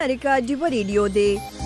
امریکا ډیو ریډیو دی.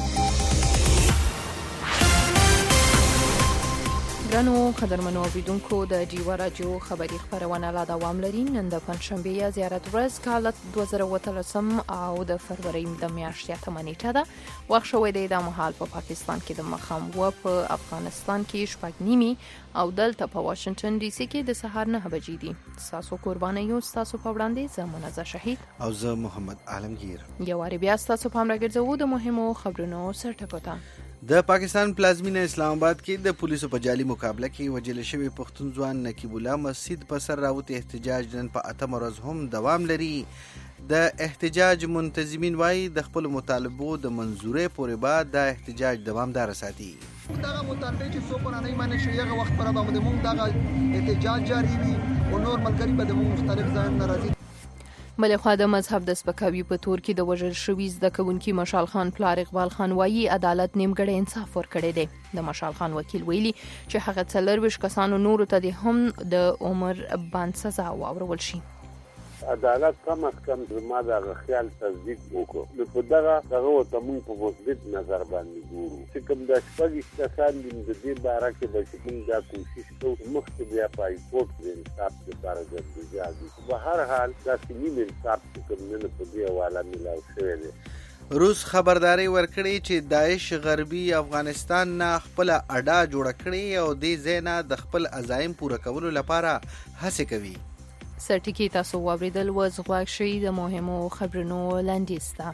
ګرانو قدرمنو اوریدونکو د ډیو رادیو خبري خبرونه لا دوام لري. نن د پنځشنبه یا زیارت ورځ کال 2013 او د فروری د میاشتې 8 نیټه ده. وخت شوی دی د مهال په پاکستان کې د مخام و په افغانستان کې شپږ نیمي او دلته په واشنگټن ډي سي کې د سهار 9 بجې دي. تاسو قرباني یو تاسو په وړاندې زمونږه شهید او زه محمد عالمگیر. یو واری بیا تاسو په امر ګرځو د مهمو خبرونو سرټکوته. د پاکستان پلازمینه اسلام آباد کې د پولیسو په جالي مقابله کې وجل شوی پښتون ځوان نقیب الله مسجد په سر راوتی احتجاج نن په 8 ورځ هم دوام لري. د احتجاج منتظمین وایي د خپل مطالبو د منزورې پورې بعد د احتجاج دوامدار ساتي. دغه مطالبه چې څو پرانه معنی شي هغه وخت پر باندې موږ دغه احتجاج جاری وي او نور ملګری به د مختلف ځایونو ناراضي. بلخوا د مذهب د سپکاوي په تور کې د وژل شوي زده کوونکي مشال خان پلار اقبال خان وایي عدالت نیمګړی انصاف ورکړی دی. د مشال خان وکیل ویلي چې هغه 40 کسانو نورو ته هم د عمر بند سزا واورول شي. عدالت کم از کم زما د خیال تصدیق وکړو. نو په دغه ته موږ په مثبت نظر باندې ګورو چې کوم د شپږ کسان د دې باره کې به موږ دا کوشش کوو مخکې بیا په هایکورټ د انصاف لپاره ګرځېږي. په هر حال دا سیمین انصاف کوم نه په دې حواله ملاو شوی دی. روس خبرداري ورکړي چې داعش غربي افغانستان نه خپل اډا جوړ کړي او دې ځای نه د خپل عزایم پوره کولو لپاره هڅه کوي. سرټکی تاسو واوریدل وز غواړئ شي د مهمو خبرونو لاندې ستا.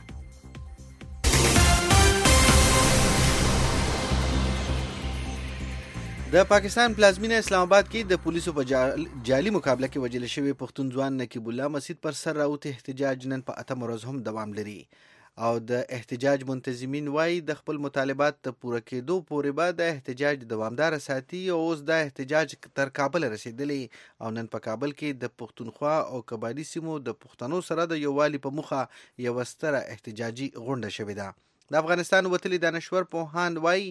د پاکستان پلازمینه اسلام آباد کې د پولیسو په جالي مقابله کې وجل شوی پښتون ځوان نقیب الله مسجد پر سر راوتی احتجاج نن په 8 ورځ هم دوام لري او د احتجاج منتظمین وایي د خپل مطالبات ته پوره کېدو پورې بعد د احتجاج دوامدار ساتي او اوس د احتجاج تر کابل رسیدلی او نن په کابل کې د پښتونخوا او قبایلی سیمو د پښتنو سره د یووالي په موخه یو ستره احتجاجي غونډه شوې ده. د افغانستان وتلي دانشور پوهاند وایي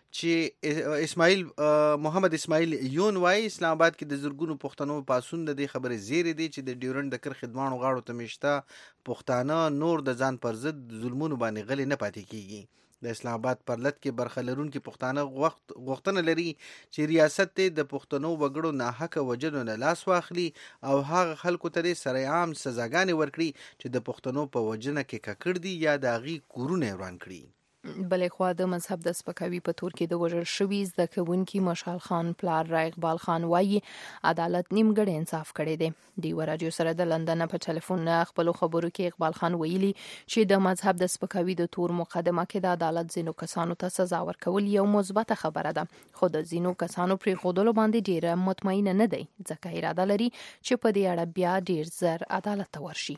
چې محمد اسماعیل یون وایي اسلام آباد کې د زرګونو پښتنو پاسون د دې خبرې زیری دي چې د ډیورنډ د کرښې دوانو غاړو ته میشته پښتانه نور د ځان پر ضد ظلمونو باندې غلي نه پاتې کیږي. د اسلام آباد پر لټ کې برخه لرونکي پښتانه غوښتنه لري چې ریاست د پښتنو وګړو ناحقه وجلو نه لاس واخلي او هغه خلکو ته سرعام سزاګانې ورکړي چې د پښتنو په وجنه کې ککړ دي یا د هغې کورونه وران کړي. بلخوا د مذهب د سپکاوي په تور کې د وژل شوي زده کوونکي مشال خان پلار اقبال خان وایي عدالت نیمګړی انصاف کړی دی. ډیو رادیو سره د لندن په ټلیفون خپل خبرو کې اقبال خان ویلي چې د مذهب د سپکاوي د تور مقدمه کې د عدالت ځینو کسانو ته سزا ورکول یو مثبته خبره ده، خو د ځینو کسانو پرې ښودلو باندې ډیره مطمئنه نه دی ځکه اراده لري چې په دې اړه بیا ډیر زر عدالت ته ورشي.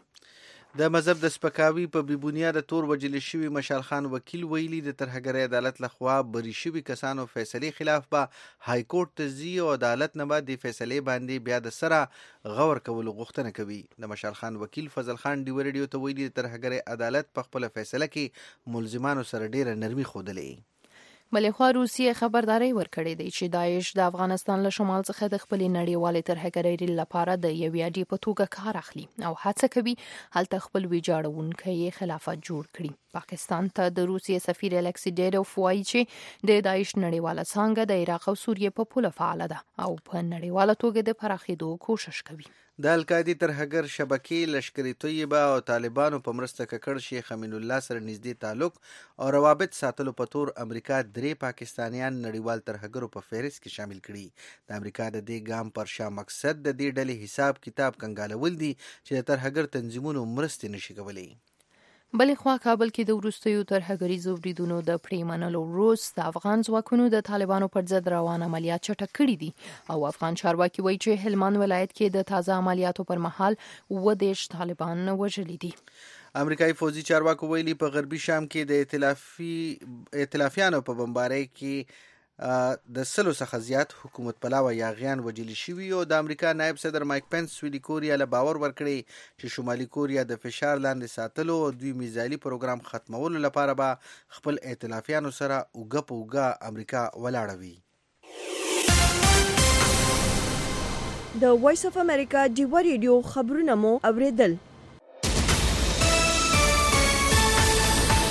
د مذهب د سپکاوي په بې بنیاده تور وجل شوي مشال خان وکیل ویلي د ترهګرۍ عدالت لخوا بری شوي کسانو فیصلې خلاف به های کورټ ته ځي او عدالت نه به د فیصلې باندې بیا د سره غور کولو غوښتنه کوي. د مشال خان وکیل فضل خان ډیو ریډیو ته ویلي د ترهګرۍ عدالت په خپل فیصله کې ملزمانو سره ډیره نرمي ښودلې. بلخوا روسیې خبرداري ورکړې ده چې داعش د افغانستان له شمال څخه د خپل نړیوالې ترهګرۍ لپاره د یوې اډې په توګه کار اخلي او هڅه کوي هلته خپل ویجاړونکی خلافت جوړ کړي. پاکستان ته د روسیې سفیر الکسی ډیروف وایي چې د داعش نړیواله څانګه د عراق او سوریې په پوله فعاله ده او په نړیواله توګه د پراخېدو کوشش کوي. د القاعدې ترهګر شبکې لشکري طیبه او طالبانو په مرسته ککړ شیخ امین الله سره نږدې تعلق او روابط ساتلو په تور امریکا 3 پاکستانیان نړیوال ترهګرو په فهرست کې شامل کړي. د امریکا د دې ګام پر شا مقصد د دې ډلې حساب کتاب کنګالول دي چې د ترهګر تنظیمونو مرستې نشي کولی. بلخوا کابل کې د وروستیو ترهګریزو بریدونو د پریمنلو روس د افغان ځواکونو د طالبانو پر ضد روان عملیات چټک کړي دي او افغان چارواکي وایي چې هلمند ولایت کې د تازه عملیاتو پر مهال 20 طالبان وژلي دي. امریکایي فوزي چارواکو ویلي په غربي شام کې د ائتلافیانو په بمبارۍ کې د 100 څخه زیات حکومت پلاوه یاغیان وژل شوي او د امریکا نائب صدر مایک پنس سویلي کوریا له باور ورکړي چې شمالي کوریا د فشار لاندې ساتلو او دوی میزایلي پروګرام ختمولو لپاره به خپل ائتلافیانو سره اوږه په اوږه امریکا ولاړه وي. د وایس اف امریکا ډیو ریډیو خبرونه مو اوریدل.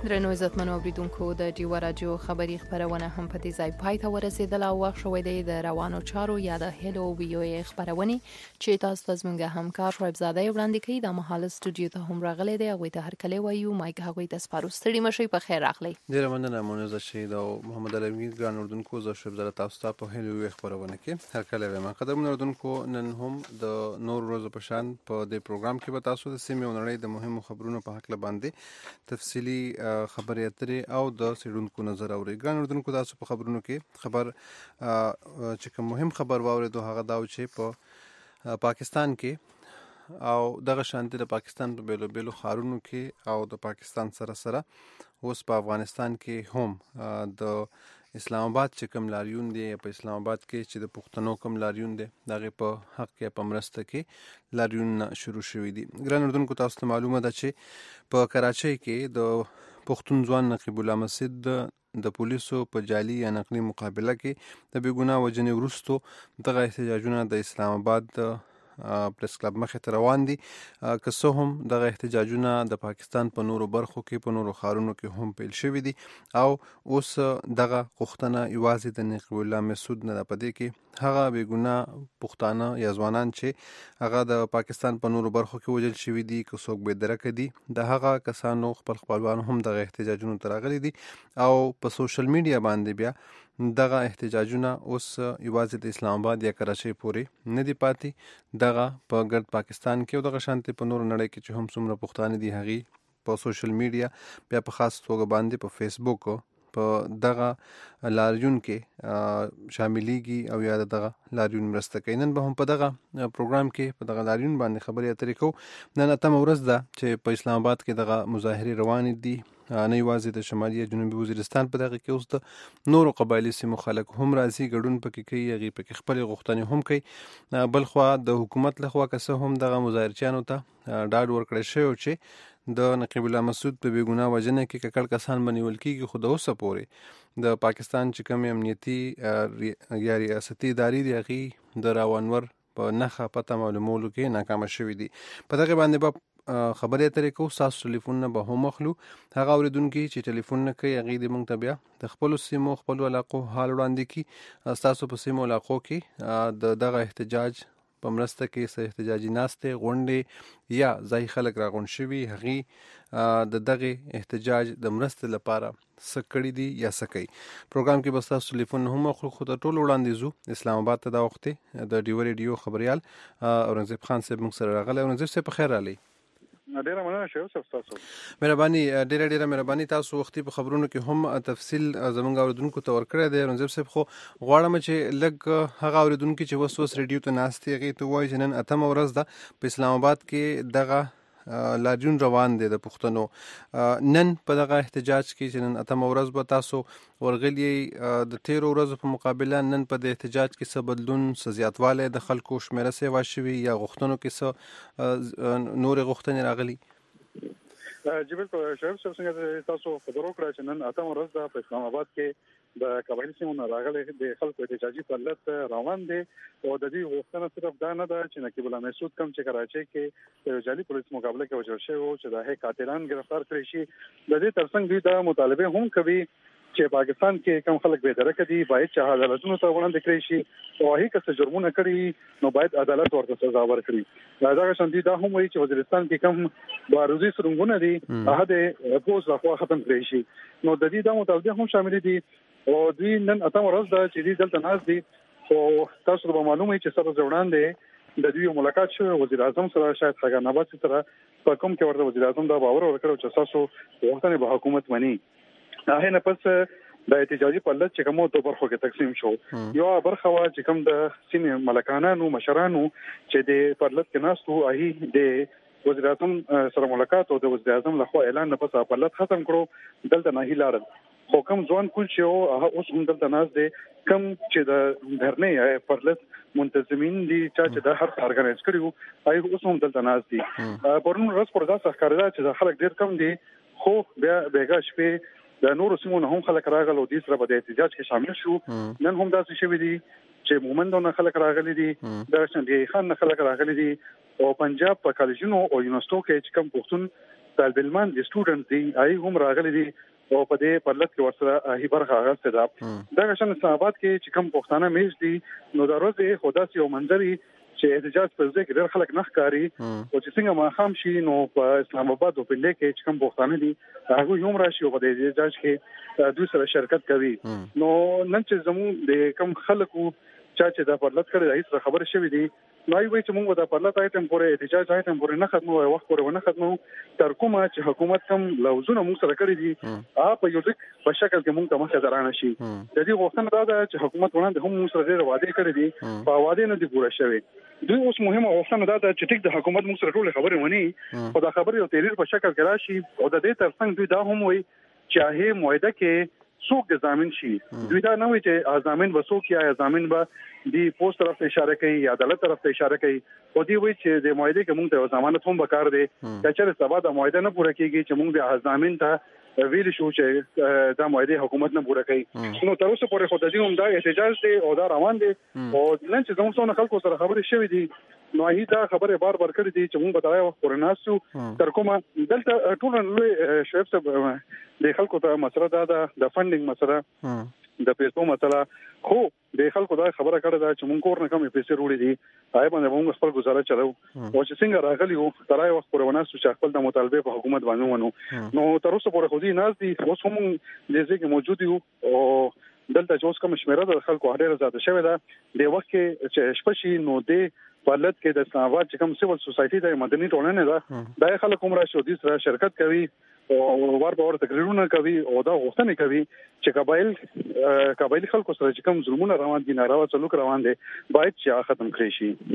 درنو عزتمنو اوریدونکو د ډیو رادیو خبری خبرونه هم په دې ځای پای ته ورسېدل او وخت شوی دی د روانو چارو یا د هلو ویو خبرونه چې تاسو ته زموږ همکار شعیب زاده وړاندې کوي د محل استودیو ته هم راغلي دی او ته هر کله وایو مایک هغه د سپارو ستړي مشي په خیر راغلی ډیر مننه مونږ شهید او محمد علي ګران اردوونکو زه شعیب زاده تاسو ته په هلو ویو خبرونه کې هر کله وایم قدرمن اردوونکو نن هم د نور ورځې په شان په دې پروګرام کې به تاسو د سیمې او نړۍ د مهمو خبرونو په حق باندې تفصیلی خبرې اترې او د سیډونکو نظر اوري ګران اردوونکو تاسو په خبرونو کې خبر چې کوم مهم خبر واورېدو هغه دا چې په پاکستان کې او دغه شانتي د پاکستان په بیلو بیلو ښارونو کې او د پاکستان سره اوس په افغانستان کې هم د اسلام آباد چې کوم لاریون دی په اسلام آباد کې چې د پښتنو کوم لاریون دی دغه په حق کې په مرسته کې لاریون شروع شوی دی ګران اردوونکو تاسو ته معلومه ده چې په کراچۍ کې د پښتون ځوان نقیب الله مسجد د پولیسو په جعلي یا نقلي مقابله کې د بیګناه وجنې وروستو دغه احتجاجونه د اسلام آباد پریس کلب مخې ته روان دي که څه هم دغه احتجاجونه د پاکستان په نورو برخو کې په نورو ښارونو کې هم پیل شوي دي او اوس دغه غوښتنه یوازې د نقیب الله مسعود نه ده په دې کې هغه بېګناه پښتانه یا ځوانان چې هغه د پاکستان په نورو برخو کې وژل شوي دي که څوک بېدرکه دي د هغه کسانو خپل خپلوان هم دغه احتجاجونو ته راغلي دي او په سوشل میډیا باندې بیا دغه احتجاجونه اوس یوازې د اسلام آباد یا کراچۍ پورې نه دي پاتې دغه په ګرد پاکستان کې او دغه شانتي په نورو نړۍ کې چې هم څومره پښتانه دي هغې په سوشل میډیا بیا په خاص توګه باندې په فیسبوک په دغه لاریون کې شاملېږي او یا دغه لاریون مرسته کوي نن به هم په دغه پروګرام کې په دغه لاریون باندې خبرې اترې کوو نن اتمه ورځ ده چې په اسلام آباد کې دغه مظاهرې روانې دي نه یوازې د شمالي یا جنوبي وزیرستان په دغه کې اوس د نورو قبایلي سیمو خلک هم راځي ګډون پکې کوي هغې پکې خپلې غوښتنې هم کوي بلخوا د حکومت لخوا که څه هم دغه مظاهرچیانو ته ډاډ ورکړی شوی چې د نقیب الله مسعود په بېګناه وژنه کې ککړ کسان به نیول کېږي خو د اوسه پورې د پاکستان چې کومې امنیتي یا ریاستي ادارې دي هغې د راونور په نښه پته معلومولو کې ناکامه شوي دي په دغې باندې به خبرې اترې کوو ستاسو ټلیفونونه به هم اخلو هغه اورېدونکي چې ټلیفون نه کوي هغې دې موږ ته بیا د خپلو سیمو خپلو علاقو حال وړاندې کړي ستاسو په سیمو علاقو کې د دغه احتجاج په مرسته کې څه احتجاجي ناستې غونډې یا ځایي خلک راغونډ شوي هغې د دغې احتجاج د مرستې لپاره څه کړي دي یا څه کوي پروګرام کې به ستاسو ټلیفون هم اخلو خو تر ټولو وړاندې ځو اسلام آباد ته دا وخت د ډیو ریډیو خبریال اورنګزیب خان صاحب موږ سره راغلی اورنګزیب صاحب په خیر راغلی ډیره مننه شوی تاسو مهرباني ډیره مهرباني تاسو وختي په خبرونو کې هم تفصیل زمونږ اوریدونکو ته ورکړی دی رنځب صاحب خو غواړم چې لږ هغه اوریدونکو چې اوس ریډیو ته ناست دي هغې ته ووایي چې نن اتمه ورځ ده په اسلام آباد کې دغه لاریون روان دی د پښتنو نن په دغه احتجاج کې چې نن اتمه ورځ به تاسو ورغلي د تیرو ورځو په مقابله نن په د احتجاج کې څه بدلون څه زیاتوالی د خلکو شمیره سیوا شوي یا غوښتنو کې څه نورې غوښتنې راغلي جبل په شعیب صاحب څنګه تاسو خبرو کړه چې نن اتمه ورځ ده په اسلام آباد کې د قبایلي سیمو نه راغلي د خلکو احتجاجي فعالیت روان دي او د دې غوښتنه صرف دا نه ده چې نقیب الله مسعود کوم چې کراچۍ کې د جعلي پولیس مقابله کې وژل شوی و چې د قاتلان گرفتار کړي شي د دې ترڅنګ دوی دا مطالبه هم کوي چې پاکستان کې کوم خلک بېدرکه دي باید چې عدالتونو ته وړاندې کړي شي او هغه کس جرمونه کړي نو باید عدالت ورته سزا ورکړي دا شانتي دا هم وایي چې وزیرستان کې کوم بارودي سرنګونه دي هغه د پوز لخوا ختم کړي شي نو د دې د مطالبه هم شامل دي او دوی نن اتمه ورځ ده چې دوی دلته ناست دي او تاسو ته معلومه وي چې سره وړاندې د دوی ملاقات شو وزیر اعظم سره شاید خاګان آباد سره په کوم کې ورته وزیر اعظم دا باور ورکړو چې تاسو وختونه به حکومت مني هغه نه پس د احتجاجي فعالیت چې کومو دوه برخو کې تقسیم شو یو برخه وا چې کوم د سیمې ملکانانو مشرانو چې د فعالیت کې ناستو هغه د وزیر اعظم سره ملاقات او د وزیر اعظم لخوا اعلان نه پس فعالیت ختم کړو دلته نه هیلارل خو کوم ځوان کول چې هغه اوس هم دلته ناست دي کوم چې د دهرنې فعالیت منتظمین دي چې د هر ارګنایز کړیو هغه اوس هم دلته ناست دي پرون ورځ پر دا ښکارېده چې خلک ډیر کم دي خو بیا بیګا شپې د نورو سیمو نه هم خلک راغلي او د سره په احتجاج کې شامل شو نن هم داسې شوي دي چې مومندونه خلک راغلي دي د شندې خان خلک راغلي دي او پنجاب په کالجونو او یونیورسيټو کې چې کوم پښتون طالب علمان دي سټوډنټ دي هغه هم راغلي دي او په دې پرلط کې ورسره هی برخه غوښته ده دا شان اسلام آباد کې چې کوم پښتانه میش دي نو د ورځې خداسي او منځري چې احتجاج پر ځای کې ډېر خلک نه ښکاري او چې څنګه ما خام شي نو په اسلام آباد او په لکه کې چې کوم پښتانه دي هغه هم راشي او په دې احتجاج کې دوی سره شرکت کوي نو نن چې زموږ د کوم خلکو چې دا پرلط کړی هیڅ خبره شوې دي نو وایي چې موږ دا پرلط آیټم پورې احتجاج آیټم پورې نه ختمو او وخت پورې نه ختمو تر کومه چې حکومت کوم لوزونه موږ سره کړی دي په یو ځک په شکل کې موږ ته مخه درانه شي د دې غوښتنه دا ده چې حکومت وړاندې هم موږ سره ډېر وعده کړی دي په وعده نه دي پوره شوی دوی اوس مهمه غوښتنه دا ده چې ټیک د حکومت موږ سره ټول خبرې ونی او دا خبرې او تحریر په شکل کې راشي او د دې ترڅنګ دوی دا هم وایي چې هغه معاهده کې څوک د ضامن شي دوی دا نه وایي چې ضامن به څوک یا ضامن به دی پوسټ طرف ته اشاره کوي یا عدالت طرف ته اشاره کوي او دی وایي چې د معاهده کې موږ ته ضمانت هم وکړ دي چې سبا د معاهده نه پوره کیږي چې موږ د ضامن ته ویل شو چې دا معاهده حکومت نه پوره کوي نو تر اوسه پورې خو د دې هم دا احتجاج دی او دا روان دي او نن چې زموږ څو خلکو سره خبرې شوې دي نو هی دا خبره بار کړې دي چې موږ به دا وخت پورې ناسو تر کومه دلته ټول شیف صاحب د خلکو ته مسله دا د فندینګ مسله د پیسو مسله خو د خلکو دا خبره کړې ده چې موږ کور نه کمې پیسې وروړي دي هغه باندې موږ خپل گزاره چلو او چې څنګه راغلی وو تر هغه وخت پورې وناسو چې خپل د مطالبه په حکومت باندې ونو نو تر اوسه پورې خو دي ناز دي اوس هم د ځکه موجود یو او دلته چې اوس کوم شمیره د خلکو هډه زیاته شوې ده د وخت کې چې شپشي نو د پرلط کې د اسلام آباد چې کوم سیول سوسایټي د مدني ټولنې ده د خلکو عمر شو دي سره شرکت کوي او ور تقریرونه کوي او دا غوښتنه کوي چې قبایل خلکو سره چې کوم ظلمونه روان دي ناروا سلوک روان دي باید چې ختم کړي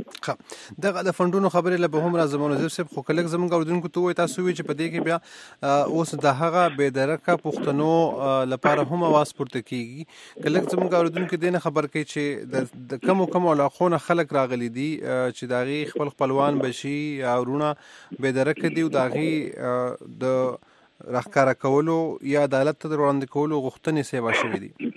شي دغه د فندونو خبرې له به هم راځم نو زه په کلک زمونږ اوردونکو ته وای تاسو وی چې په دې کې بیا اوس د هغه به درکه پښتنو لپاره هم आवाज پورته کیږي کلک زمونږ اوردونکو دینه خبر کوي چې د کم علاقونه خلک راغلي دي چې داغي خپلوان بشي او رونه به درکه دی او داغي د راخکارا کولو یا عدالت ته وړاندې کولو غوښتنې سیوا شوې دي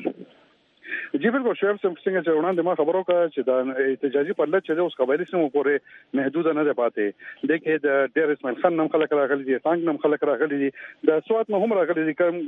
جی بالکل شعیب صاحب څنګه چې وړاندې ما خبرو کړه چې د احتجاجي پرلط چې اوس قبایلی سیمو پورې محدود نه ده پاتې د کې د ډیر اسماعیل خان نم خلک راغلي دي څنګه نم خلک راغلي دي د سوات نو هم راغلي دي کم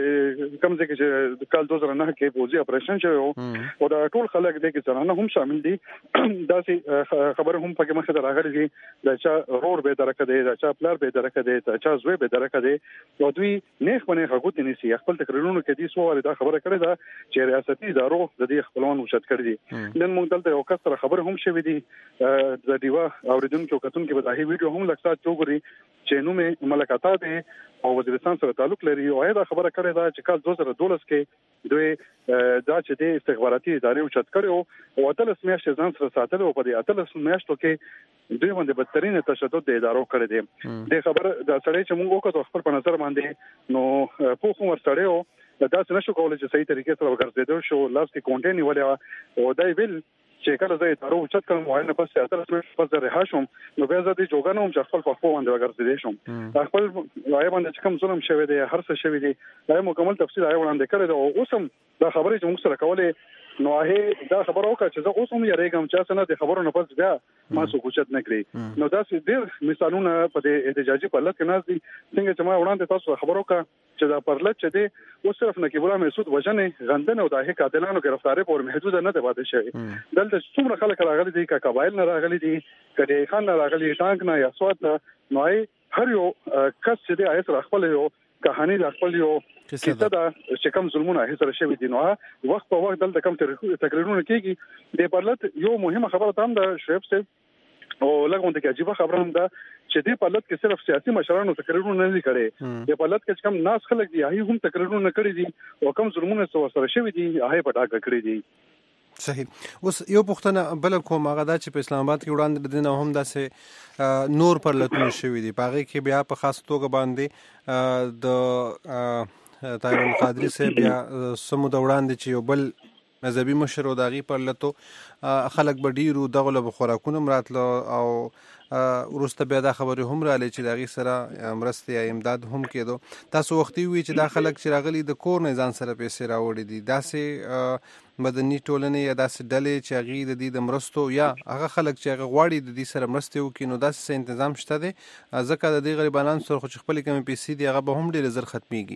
ځکه چې کال 2009 کې پوزي اپریشن شوی او دا ټول خلک د کې ځانونه هم شامل دي دا سي خبره هم پکې مخه راغلي دي دا چې رور به درکه دي دا چې پلار به درکه دي دا چې زوی به درکه دي او دوی نیخ باندې غوښتنې نيسي خپل تقریرونو کې دي سوال دا خبره کړې ده چې ریاستي ادارو د دې خپلوان وشت کړی دي نن موږ دلته یو کس سره خبر هم شوې دي د دیوا اوریدونکو کتونکو په دغه ویډیو هم لکه چوغري چې نو مې ملکاتا دي او وزیرستان سره تعلق لري او دا خبره کړې ده چې کال 2012 کې دوی دا چې د استخباراتي ادارې وشت کړو او اتلس میاشتې ځان سره ساتلو په دې اتلس میاشتو کې دوی باندې بدترین تشدد د ادارو کړی دي د خبر د سړی چې موږ وکړو خپل په نظر باندې نو په کوم ورسړیو دا څه نشو کولای چې صحیح طریقې سره وګرځیدل شو لاس کې کونټینی ولې او دای ویل چې کله زه ادارو چت کوم وای نه پس اتلس پس رها شوم نو بیا زه د جوګانو هم خپل په خو باندې وګرځیدل شوم خپل وای باندې کوم ظلم شوی دی هر څه شوی دی دا مکمل تفصیل آی وړاندې کړی او اوس هم دا خبرې چې موږ سره کولې نو هغه دا خبره وکړه چې زه اوس هم یریږم چې څنګه د خبرو نه پس بیا ما سو کوچت نه کړی نو دا سې ډېر مثالونه په دې احتجاجي پرلط کې ناز دي څنګه چې ما وړاندې تاسو خبرو وکړه چې دا پرلط چې دی اوس صرف نقیب الله مسعود وجنه غندنه او د هغه قاتلانو گرفتاری پور محدود نه دی پاتې شوی دلته څومره خلک راغلي دي کا قبایل نه راغلي دي کډي خان نه راغلي ټانک نه یا سواد نه نو هر یو کس چې دی ایت خپل یو کہانی د خپل یو کیسه دا چې کوم ظلمونه هیڅ سره شوی دي نو وخت په وخت دلته کوم تقریرونه کیږي د پرلط یو مهمه خبره تام د شعیب صاحب او لګون ته عجیب خبره هم ده چې د پرلط کې صرف سیاسي مشرانو تقریرونه نه دي کړي د پرلط کې کوم ناس خلک دي هغه هم تقریرونه کړی دي او کوم ظلمونه سره شوی دي هغه پټاکه کړی دي صحیح اوس یو پښتنه بل کوم هغه د چې په اسلام آباد کې وړاندې دینه هم داسې نور پر لټون شوی دی پاره کې بیا په خاص توګه باندې د طاهر القادری سے بیا سمو د وړاندې چې یو بل مذهبي مشر او داغي پر لته خلک به ډیرو دغه له خوراکونو مراتلو او ورسته بیا دا خبره هم را لې چې داغي سره مرسته یا امداد هم کېدو. تاسو وختي وی چې دا خلک چې راغلي د کور نه ځان سره پیسې راوړي دي داسې مدني ټولنې یا داسې ډلې چې هغه د دې د مرستو یا هغه خلک چې هغه غواړي د دې سره مرسته وکړي نو داسې تنظیم شته دي ځکه د دې غریبانو سره خو خپل کمی پیسې دي هغه به هم ډېر زر ختميږي.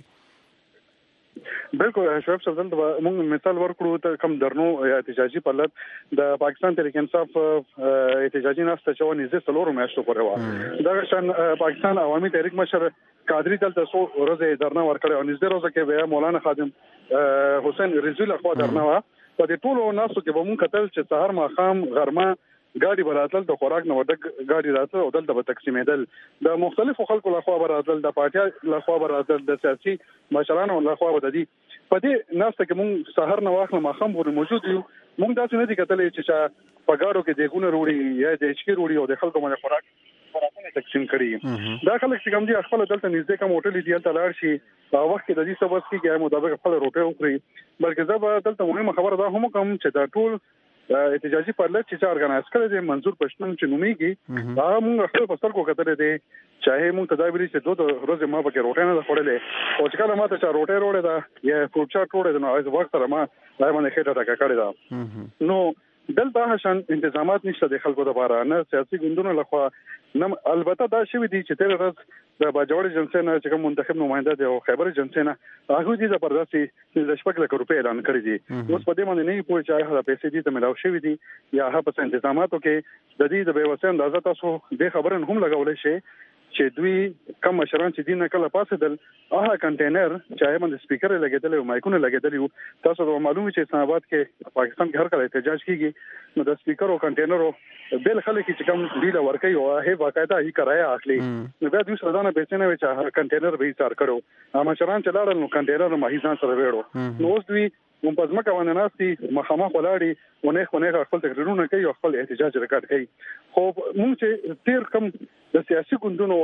بالکل شعیب صاحب دلته موږ مثال ورکړو ته کم درنو احتجاجي پلت د پاکستان تحریک انصاف احتجاجي ناسته چې ونیزه سلورو میاشتو پورې و دا شان پاکستان عوامي تحریک مشر قادری دلته سو ورځې درنه ورکړې او نږدې روزه کې بیا مولانا خادم حسین رضوی له خوا درنه و په دې ټولو ناسو کې به مونږ کتل چې سحر ماخام غرمه ګاډي براتل د خوراک نو ډک ګاډي راتل او دلته به تقسیمېدل د مختلفو خلکو له خوا براتل د پارټیا له خوا براتل د سیاسي مشرانو له خوا بددي په دې ناسته کې مونږ سحر نه واخله ماخام ور موجود یو مونږ داسې نه دي کتلې چې په ګاډو کې دغونه وروړي یا د اچکی وروړي او د خلکو باندې خوراکونه تقسیم کړي دا خلک چې کوم دي خپل دلته نږدې کوم هوټل دی دلته لاړ شي په وخت کې د دې سبب کې مطابق خپل روټه وکړي بلکې دا به دلته مهمه خبره ده هم کوم چې دا ټول احتجاجي پرلط چې ارګنایز کړی دی منظور پښتون چې نوميږي هغه موږ خپل فصل کو کتلې دي چاهي موږ تدابیر چې دوه ورځې ما پکې روټه نه خوړلې او چې کله ما ته چا روټه وروړه دا یا فروټ چاټ وروړه نو هغه وخت سره ما دا باندې خېټه ټکا کړی دا نو دلته هشان تنظیمات نشته د خلکو لپاره نه سیاسي ګوندونو لخوا نه البته دا شوی دي چې تیر ورځ د باجوړ جنسي نه چې کوم منتخب نماینده دی او خیبر جنسي نه هغه دي زبردستي د شپږ لک روپۍ اعلان کړی دي اوس په دې باندې نه پوه چې هغه پیسې دي ته ملاو شوی دي یا هغه په تنظیماتو کې د دې د بیوسه اندازه تاسو د خبرن هم لګولې شي چې دوی کم مشران چې دین کله پاسه دل هغه کنټینر چې باندې سپیکر لګیدل او مایکونه لګیدل تاسو ته معلومه چې اسلام آباد کې پاکستان کې هر کله احتجاج کیږي نو د سپیکر او کنټینر بل خلک چې کوم ډیل ورکي او هغه باقاعده هی کرایه اخلي نو بیا دوی سره نه پیسې نه وچا کنټینر به ایثار کړو مشران چې لاړل نو کنټینر ما هیڅ سره وېړو نو اوس دوی په پزماکه باندې ناسي مخامخ ولاړی ونه خپل تقریرونه کوي او خپل احتجاج ریکارډ کوي خو موږ چې تیر کم د سیاسي ګوندونو او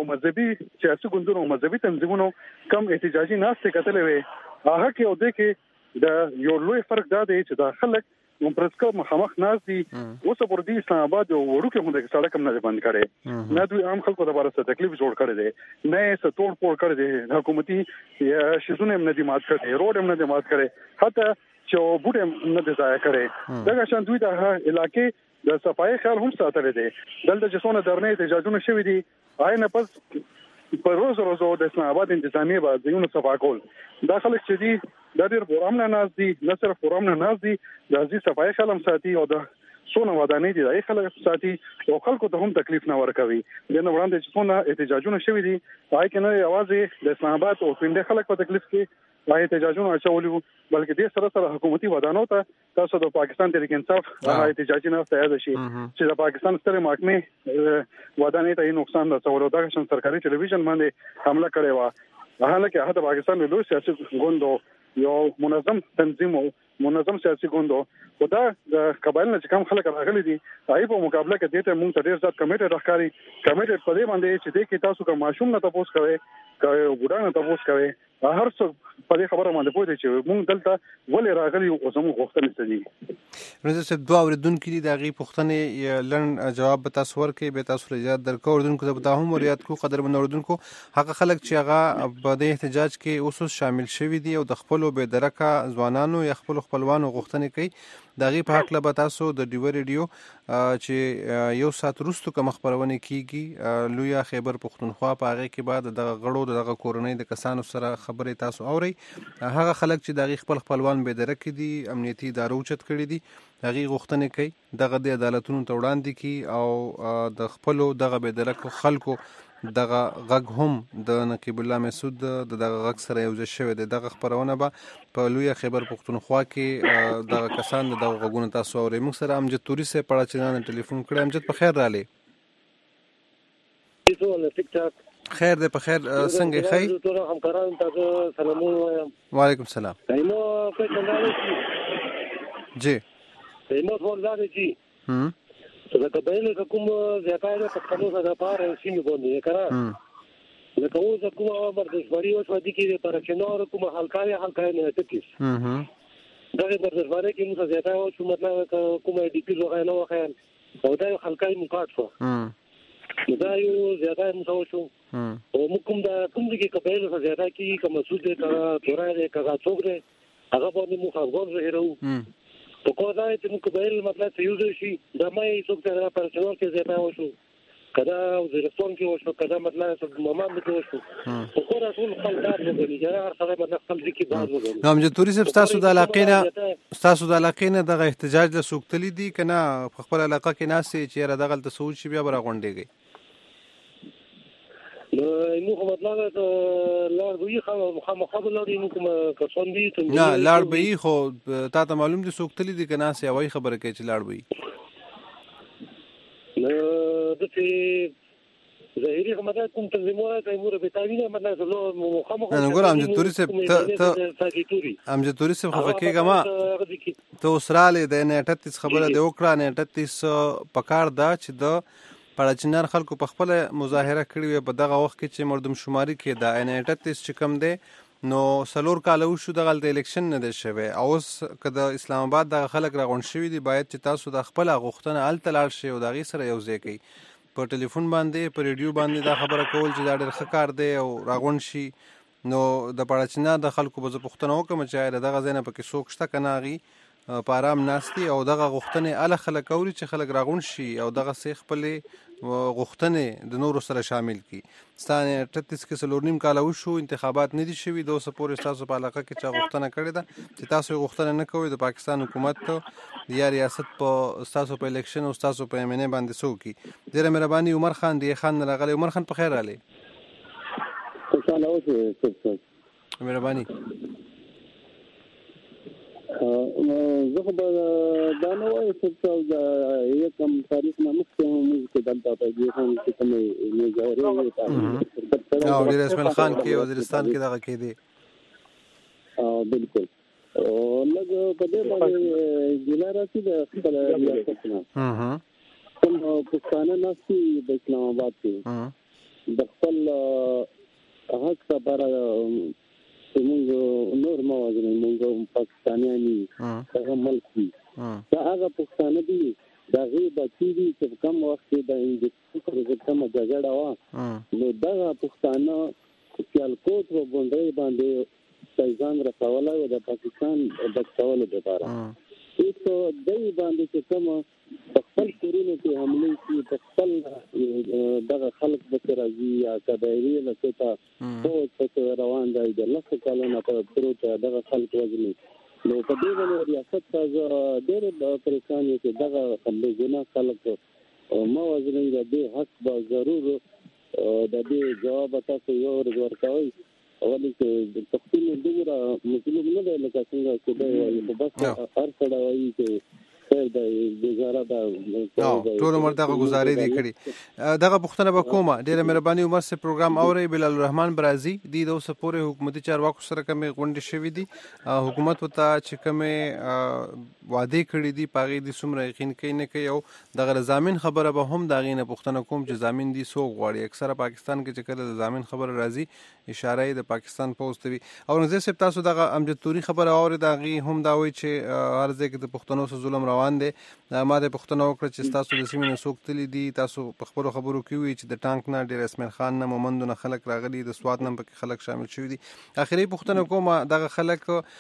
مذهبي تنظیمونو کم احتجاجي ناسته کتلې وي هغه کې او د کې د یو لوی فرق دا دی چې د خلک پرسکو مخامخ ناس دي اوس پر دې اسلام آباد وړو کې هم د سړک هم نه بند کړي نه دوی عام خلکو لپاره څه تکلیف جوړ کړی دی نه څه توړ پوړ کړی دی حکومتي شیزونه هم نه دي مات کړي روډ هم نه دي مات کړي حتی چې بوټ هم نه دي ځای کړي دا شان دوی د علاقې د صفای خیال هم ساتل دي دلته چې څونه درنه احتجاجونه شوي دي آینه پس په روز د اسلام آباد انتظامی باز دیونه صفا کول دا خلک چې دي د ډېر فورم نه ناز دي نه صرف فورم نه ناز دي د ازي صفای خلم ساتي او د سونه ودانې دي د خلک ساتي او خلکو ته هم تکلیف نه ورکوي د نو وړاندې چې څونه احتجاجونه شوي دي پای کې نه आवाज د اسلام آباد او پیندې خلک په تکلیف کې پای احتجاجونه اچولیو بلکې د سره حکومتي ودانو ته تاسو د پاکستان تحریک انصاف احتجاجي نه ستایل شي چې د پاکستان ستره محکمه ودانې ته نقصان رسولو دا چې سرکاري ټلویزیون باندې حمله کړې و حالکه هغه د پاکستان له سیاسي ګوندو یو منظم تنظیم او منظم سیاسي ګوندو او دا د قبایل نه کوم خلک راغلي دي هغه په مقابله کې دته موږ ته ډیر ځات کمیټه راخاري کمیټه په دې باندې چې د کې تاسو کوم ماشوم نه تاسو کوي ګډانه تاسو کوي هر څه په دې خبره باندې پوهیږي چې موږ دلته ولې راغلي او زموږ غوښتنې څه دي نو زه دوه اوریدونکو دي دغه پوښتنې لړن جواب به تاسو ورکړي به تاسو ریاض درکو اوریدونکو ته به هم ریاض کو قدر من اوریدونکو هغه خلک چې هغه په دې احتجاج کې اوس شامل شوي دي او د خپل به درکه ځوانانو یا خپلوانو غوښتنې کوي دغه په حق له تاسو د ډیو ریډیو چې یو سات وروسته کوم خبرونه کیږي لویا خیبر پښتونخوا په هغه کې بعد د غړو دغه کورنۍ د کسانو سره خبرې تاسو اوري هغه خلک چې دغه خپلوان به درکې دي امنیتي ادارو چت کړی دي هغه غوښتنې کوي دغه د عدالتونو ته وړاندې کی او د خپلو دغه به درکو خلکو دغه غږ هم د نقیب الله مسعود دغه غږ سره یو ځای شوی دی دغه خبرونه به په لوی خیبر پښتونخوا کې دغه کسان دغه غږونه تاسو اورئ موږ سره امجد توري سره پړه چې ټلیفون کړی امجد په خیر رالی خیر دې په خیر څنګه خیر ټول همکاران تاسو سلامونه وعلیکم السلام ایمو په څنګه جی ایمو ولادت جی دا قبایل کوم ځکه په خپل ځای په سیمه باندې کړه لکه اوس کومه ورته شوري او ودی کې پر چنور کومه حلقای نه تکیس دغه بردرباره کې موږ زیاته او چې مطلب کومه ډي پی لغه نه وخیان او دا یو خلکای مقاط شو دا یو زیاته موږ شو او موږ کوم دا کوم دي کې قبایل سره زیاته کې کوم مسعود ته تورا دې کغا څوک دې هغه باندې موږ خبر زهرو په کومه ځای چې موږ قبایل مطلب ته یو شي دا مې څوک ته پرسنل کې زیاته وشو کدا وزیرستان کې وشو کدا مطلب ماما مې وشو په کومه ټول خلک راغلي چې هر څه باندې خپل ځکه باز وګوري نو امجد توري صاحب تاسو د علاقې نه دغه احتجاج له سوکتلی دي کنه په خپل علاقه کې ناسي چې را دغه تسوج شي بیا برغونډيږي نو مطلب لار وی مخابل لري کوم کسان دي نه لار به خو تا ته معلوم دي سوکتلی دي کنه سي وای خبره کوي چې لار به د چې ظاهري کومه کوم تنظیمونه تیمور به تاوینه مطلب له مخامخ نه ګور امجد توري صاحب امجد توري صاحب خو کېګه ما ته اوسراله د 38 خبره د وکړه 38 پکار دا چې د پړچنار خلکو په خپل مظاهره کړی په دغه وخت کې چې مردم شماري کې دا 38 چې کم دی نو سلور کال وشو دغه د الیکشن نه دی شوی او اوس کله اسلام آباد د خلک راغون شوی دی باید چې تاسو د خپل غوښتنه ال تلل شي او دغه سره یو ځای کوي په ټلیفون باندې په ریډیو باندې دا خبره کول چې دا ډېر ښه کار دی او راغون شي نو د پړچنار د خلکو په پښتنو کوم چې دغه ځای نه پکې سوک شته کناغي په آرام ناستي او دغه غوښتنې ال خلک اوري چې خلک راغون شي او دغه سي خپل غوښتنې د نورو سره شامل کی ستانه 38 کې سلورنیم کال وشو انتخابات نه دي شوي 200 پورې تاسو په علاقه کې چې غوښتنه کړې ده چې تاسو غوښتنه نه کوئ د پاکستان حکومت ته یا ریاست په تاسو په الیکشن او تاسو په امنه باندې سوکي ډیره مهرباني عمر خان دی خان راغلی عمر خان په خیر علي خوشاله اوسئ مهرباني زه خو دا نه وایم چې دا یو کم تاریخ نه مخکې موږ کې دلته په دې باندې چې کومې مظاهرې او د اسماعیل خان کې وزیرستان کې دغه کې دي بالکل لږ په دې باندې ګیله راځي د خپل ریاست نه کوم پښتانه ناسي د اسلام آباد کې د خپل حق لپاره موږ نور موازنه موږ پاکستانیانی هغه ملک دي دا هغه پښتانه دي دا غیبه چې کوم وخت د انګلیسي کوم جګړه وا نو دا پښتانه خپل کوټ و باندې ځان رسولای د پاکستان د څولو لپاره هیڅ دای باندې چې کوم خپل کورونو کې حمله کوي خپل دغه خلک به راځي یا کبایری لکه تا او څه روان دی د لکه کالونه په پروت دغه خلک وځي نو په دې باندې ریاست تاسو ډېر پریشان یو چې دغه حمله ګنا خلک موازنه دې حق به ضرور د دې جواب تاسو یو ورکوي اولی چې د تخصیل دغه مسلمان نه دی لکه څنګه چې دا وایي په بس هر څه وایي چې خیر د گزاره دا ټول عمر دغه گزارې دی کړی دغه پښتنه به کومه ډیره مهرباني عمر سره پروګرام اوري بلال الرحمن برازي د اوس پورې حکومتي چارواکو سره کومه غونډه شوې دي حکومت وته چې کومه وعده کړې دي پاغي دي سمره یقین کوي نه کوي او دغه ضامن خبره به هم دغه نه پښتنه کوم چې ضامن دي سو غواړي اکثره پاکستان کې چې کله ضامن خبره راځي اشاره د پاکستان پوسټوي او نو زه تاسو دغه امجد توري خبره اوري دغه هم دا وایي چې ارزه کې د پښتنو سره ظلم روان دي ما د پښتنو وکړه چې تاسو د سیمې نه سوکتلی دي تاسو په خبرو کې وی چې د ټانک نه ډیر اسماعیل خان نه مومند نه خلک راغلي د سواد نه پکې خلک شامل شوي دي اخري پښتنه کومه دغه خلک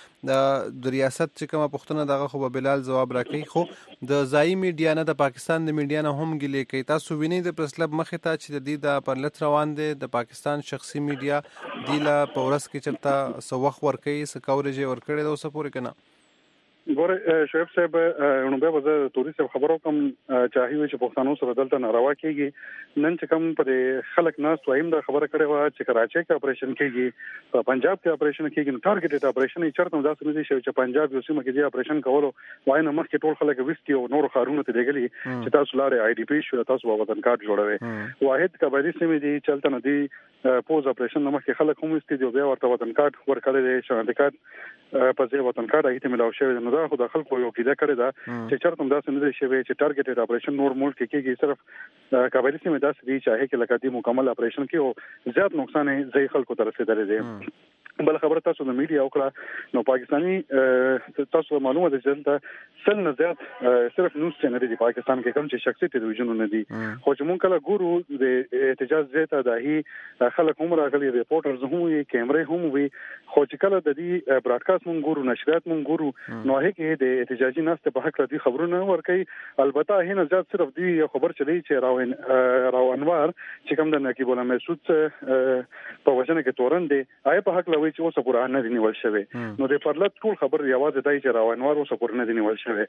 د ریاست چې کومه پښتنه دغه خو بلال جواب راکړي خو د ځای میډیا نه د پاکستان د میډیا نه هم ګلې کوي تاسو وینئ د پرسلب مخه ته چې د دې د پرلت روان دي د پاکستان شخصي میډیا دیلا پورس کې چرته سوخ ور کوي سکورج ور کړي د اوسه پورې کنه ګوره شعیب صاحب نو به وزه توري صاحب خبرو کوم چاهي چې پښتنو سره دلته ناروا کیږي نن چې کوم په خلک نه سوایم دا خبره کړې و چې کراچي کې اپریشن کیږي په پنجاب کې اپریشن کیږي نو ټارګټډ اپریشن یې چرته دا څه نه دي چې پنجاب یو سیمه کې دی اپریشن کولو وای نه مخکې ټول خلک وستي او نور خارونه ته دیګلي چې تاسو لاره آی ډی پی شو تاسو وطن کارت جوړوي واحد کبایری سیمه دي چلته نه دي پوز اپریشن نه مخکې خلک هم وستي دی بیا ورته وطن کارت ورکړي دي شاندې کارت په ځای وطن کارت ایته ملاو شوی نو نو دا خو د خلکو یو کېده کړی دا چې چرته هم داسې نه دی شوی چې ټارګټډ اپریشن نور ملک کې کېږي. صرف قبایلی سیمه داسې دي چې هغه کې لکه دې مکمل اپریشن کې او زیات نقصان یې ځای خلکو ته رسیدلی دی. بل خبره تاسو د میډیا وکړه نو پاکستاني تاسو معلومه ده چې دا سل نه زیات صرف نیوز چینل دي پاکستان کې کوم چې شخصي ټلویزیونونه نه دي خو چې مونږ کله ګورو د احتجاج زیاته د هی خلک هم راغلي ریپورټرز هم وي کیمرې هم وي خو چې کله د دې براډکاسټ مونږ ګورو نشریات مونږ ګورو نو هغه کې د احتجاجي ناست په حق راځي خبرونه ورکي. البته هینه زیات صرف دی یو خبر چلی چې راو انوار چې کوم د نقیب الله مسعود په وجنه کې تورن دی آی په حق چې اوسه پورا نه دی نیول شوی نو د پرلط ټول خبر یوازې دای چې راو انوار اوسه پورا نه دی نیول شوی.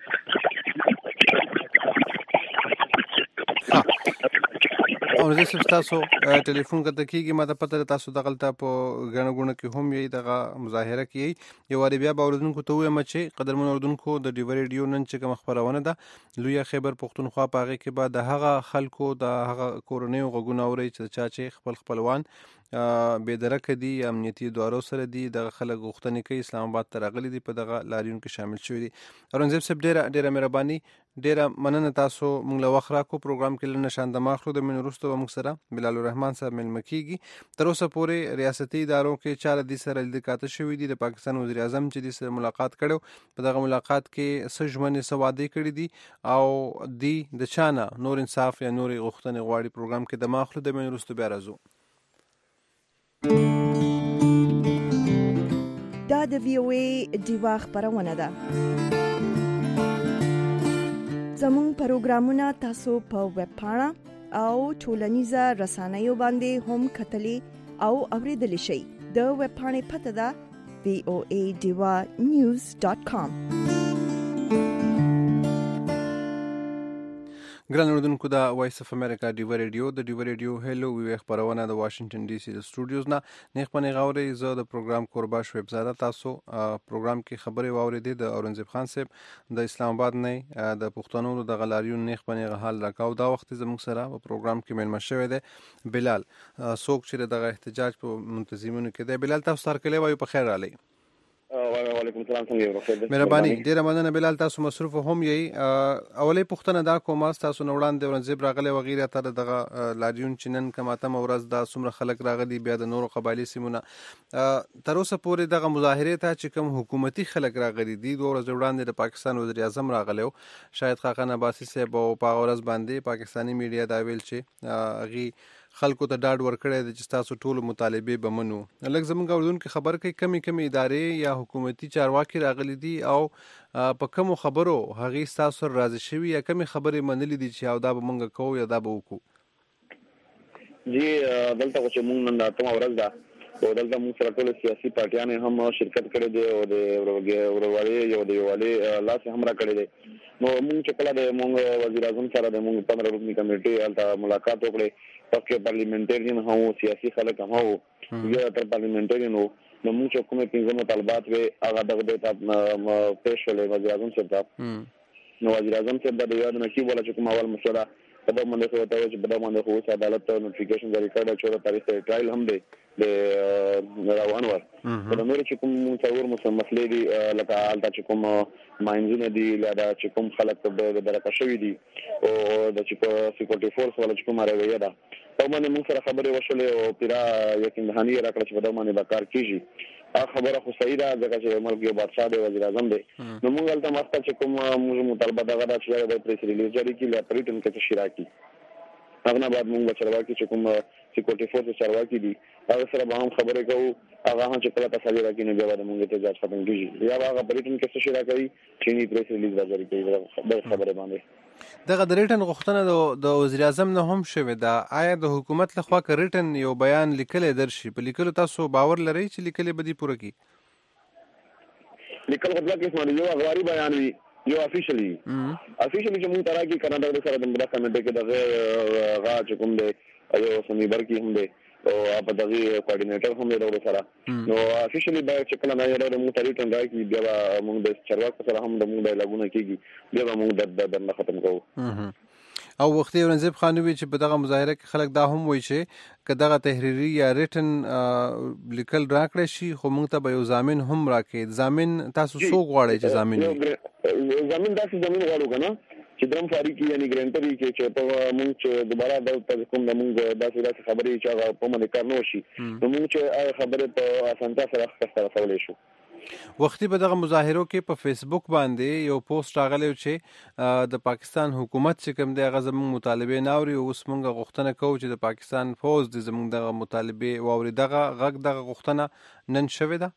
او زه سم تاسو ټلیفون کته کیږي ما ته پته تاسو دغلطه په غنغونه کې هم یی دغه مظاهره کوي یو وری بیا باوردونکو ته وایم چې قدرمن اردوونکو د ډیو ریډیو نن چې کوم خبرونه ده لوی خیبر پختونخوا پاغه کې بعد هغه خلکو د هغه کورونی غوګونه اوري چې خپلوان بيدرک دي امنیتي ادارو سره دي د خلک غوښتنې کوي اسلام آباد ته راغلي دي په دغه لاریون کې شامل شوي دي. اورنګزیب صاحب ډیره مهرباني ډیره مننه تاسو موږ له وخت راکو پروګرام کې لنه شاند ماخلو د منورستو موږ سره بلال الرحمن صاحب ملمکیږي تر اوسه پورې ریاستي ادارو کې چاره دي سره لیدکاته شوې دي د پاکستان وزیر اعظم چې د سره ملاقات کړو په دغه ملاقات کې سجمنې سوادي کړې دي او دی د چانه نور انصاف یا نور غوښتنې غواړي پروګرام کې د ماخلو د منورستو بیا راځو. دا د VOA دیوا خبرونه ده. زموږ پروګرامونه تاسو په ویب پاڼه او ټولنیزه رسنیو باندې هم کتلی او اوریدلی شئ. د ویب پاڼې پته ده voadivanews.com. ګران اوردونکو دا وایس اف امریکا ډیو ریډیو د ډیو ریډیو هلو وی خبرونه د واشنگټن ډي سي د سټوډیوز نه نیک پنې غوړې زه د پروګرام قربا شویب زاده تاسو پروګرام کې خبرې واوریدې د اورنګزیب خان صاحب د اسلام آباد نه د پښتنو د غلاریون نیک پنې حال راکاو دا وخت زموږ سره په پروګرام کې ملما شوی دی بلال څوک چې دغه احتجاج په منتظمینو کې دی. بلال تاسو سره کلی وایو په خیر علي. وعلیکم السلام څنګه مهرباني ډیره مننه بلال تاسو مصروف هم یی اولې پښتنه دا کوم تاسو نوړان دی ورنځب راغله وغیرہ تر دغه لاریون چنن کماته مورز دا څومره خلک راغلي بیا د نورو قبایلی سیمونه تر اوسه پورې دغه مظاهره ته چې کوم حکومتي خلک راغلي دي دوه ورځې وړاندې د پاکستان وزیر اعظم راغلو شاید خاقان عباسي صاحب او په ورځ باندې پاکستانی میډیا دا ویل چې اغي خلکو ته ډاډ ورکړی د چې تاسو ټول مطالبه بمنو. لکه زمونږ اردوونکو خبر کوي کمی ادارې یا حکومتي چارواکي راغلي دي او په کوم خبرو هغه تاسو راضي شوي یا کمی خبرې منلې دي چې او دا به مونږ کوو یا دا به وکړو. جی دلته چې مونږ نن راتم اورل دا او دلته مونږ سره ټول سیاسي پارټیان هم شرکت کړي دي او د ورورولي یو د یوالي لاس هم را کړی دي. نو مونږ چې کله د مونږ وزیر اعظم سره د مونږ 15 رکنی کمیټې الته ملاقات وکړي پکې پارلیمنټریان هم سیاسي خلک هم وو یا تر پارلیمنټریان نو مونږ چې کومه پنځه مطالبات وي هغه دغه د پیش ولې وزیر اعظم صاحب نو وزیر اعظم صاحب د یاد نه کی ولا چې کوم اول مسله په دغه باندې خو ته چې په دغه باندې خو عدالت نوټیفیکیشن جاری کړل چې د تاریخ ټرایل هم دی د روان ور په نور چې کوم څور مسلې دي لکه الته چې کوم ماینځونه دي لدا چې کوم خلک د درکه شوی دي او د چې په سکیورټي فورس ولا چې کوم راوي ده په باندې موږ سره خبرې وشولې او پیرا یقین دهانی راکړه چې په دغه باندې کار کیږي. خبره خو صحیح ده ځکه چې ملک یو بادشاہ دی وزیر اعظم دی نو موږ الته مخته چې کوم موږ مطالبه دغه چې د پریس ریلیز جاری کړي لا پریټن کې شراکي هغه بعد موږ چرواکي چې کوم سکیورټي فورس چرواکي دي هغه سره به هم خبرې کوو هغه هم چې کله تاسو راکې نه بیا د موږ ته ځای ختم کیږي یا هغه پریټن کې شراکي چې ني پریس ریلیز جاری کوي د خبره باندې دغه د ریټن غوښتنه د وزیر اعظم نه هم شوې ده. آیا د حکومت لخوا ک ریټن یو بیان لیکل درشي په لیکلو تاسو باور لرئ چې لیکل به دي پوره کی لیکل مطلب کې اسمه یو غواري بیان وي یو افیشلی چې موږ ترا کې کاناډا سره د مدرسه کمیټه کې دغه غا چې کوم دی یو سمي برکی هم دی او په دغه کوارډینیټر هم دی سره نو افیشلی به چې کله نه یو موږ ټریټن راځي بیا موږ د چرواک سره هم د موږ د لګونه کیږي بیا موږ د ختم کوو. او وختي اورنګزیب خان وی چې په دغه مظاهره کې خلک دا هم وایي چې کداغه تحریری یا ریټن لیکل راکړی شي خو موږ ته به یو ضامن هم راکې. ضامن تاسو څو غواړئ چې ضامن وي؟ ضامن داسې ضامن غواړو کنه چې دم فاریکی یعنی ګرانټری کې چې په موږ چې دوباره د کوم د موږ داسې خبرې چې هغه په باندې کار نه شي نو موږ چې خبره په اسانتیا سره ښکته کولای شو. وختي په دغه مظاهرو کې په فیسبوک باندې یو پوسټ راغلی چې د پاکستان حکومت چې کوم دی هغه زموږ مطالبه نه اوري او اوس موږ غوښتنه کوو چې د پاکستان فوج د زموږ دغه مطالبه واوري. دغه غږ دغه غوښتنه نن شوې ده.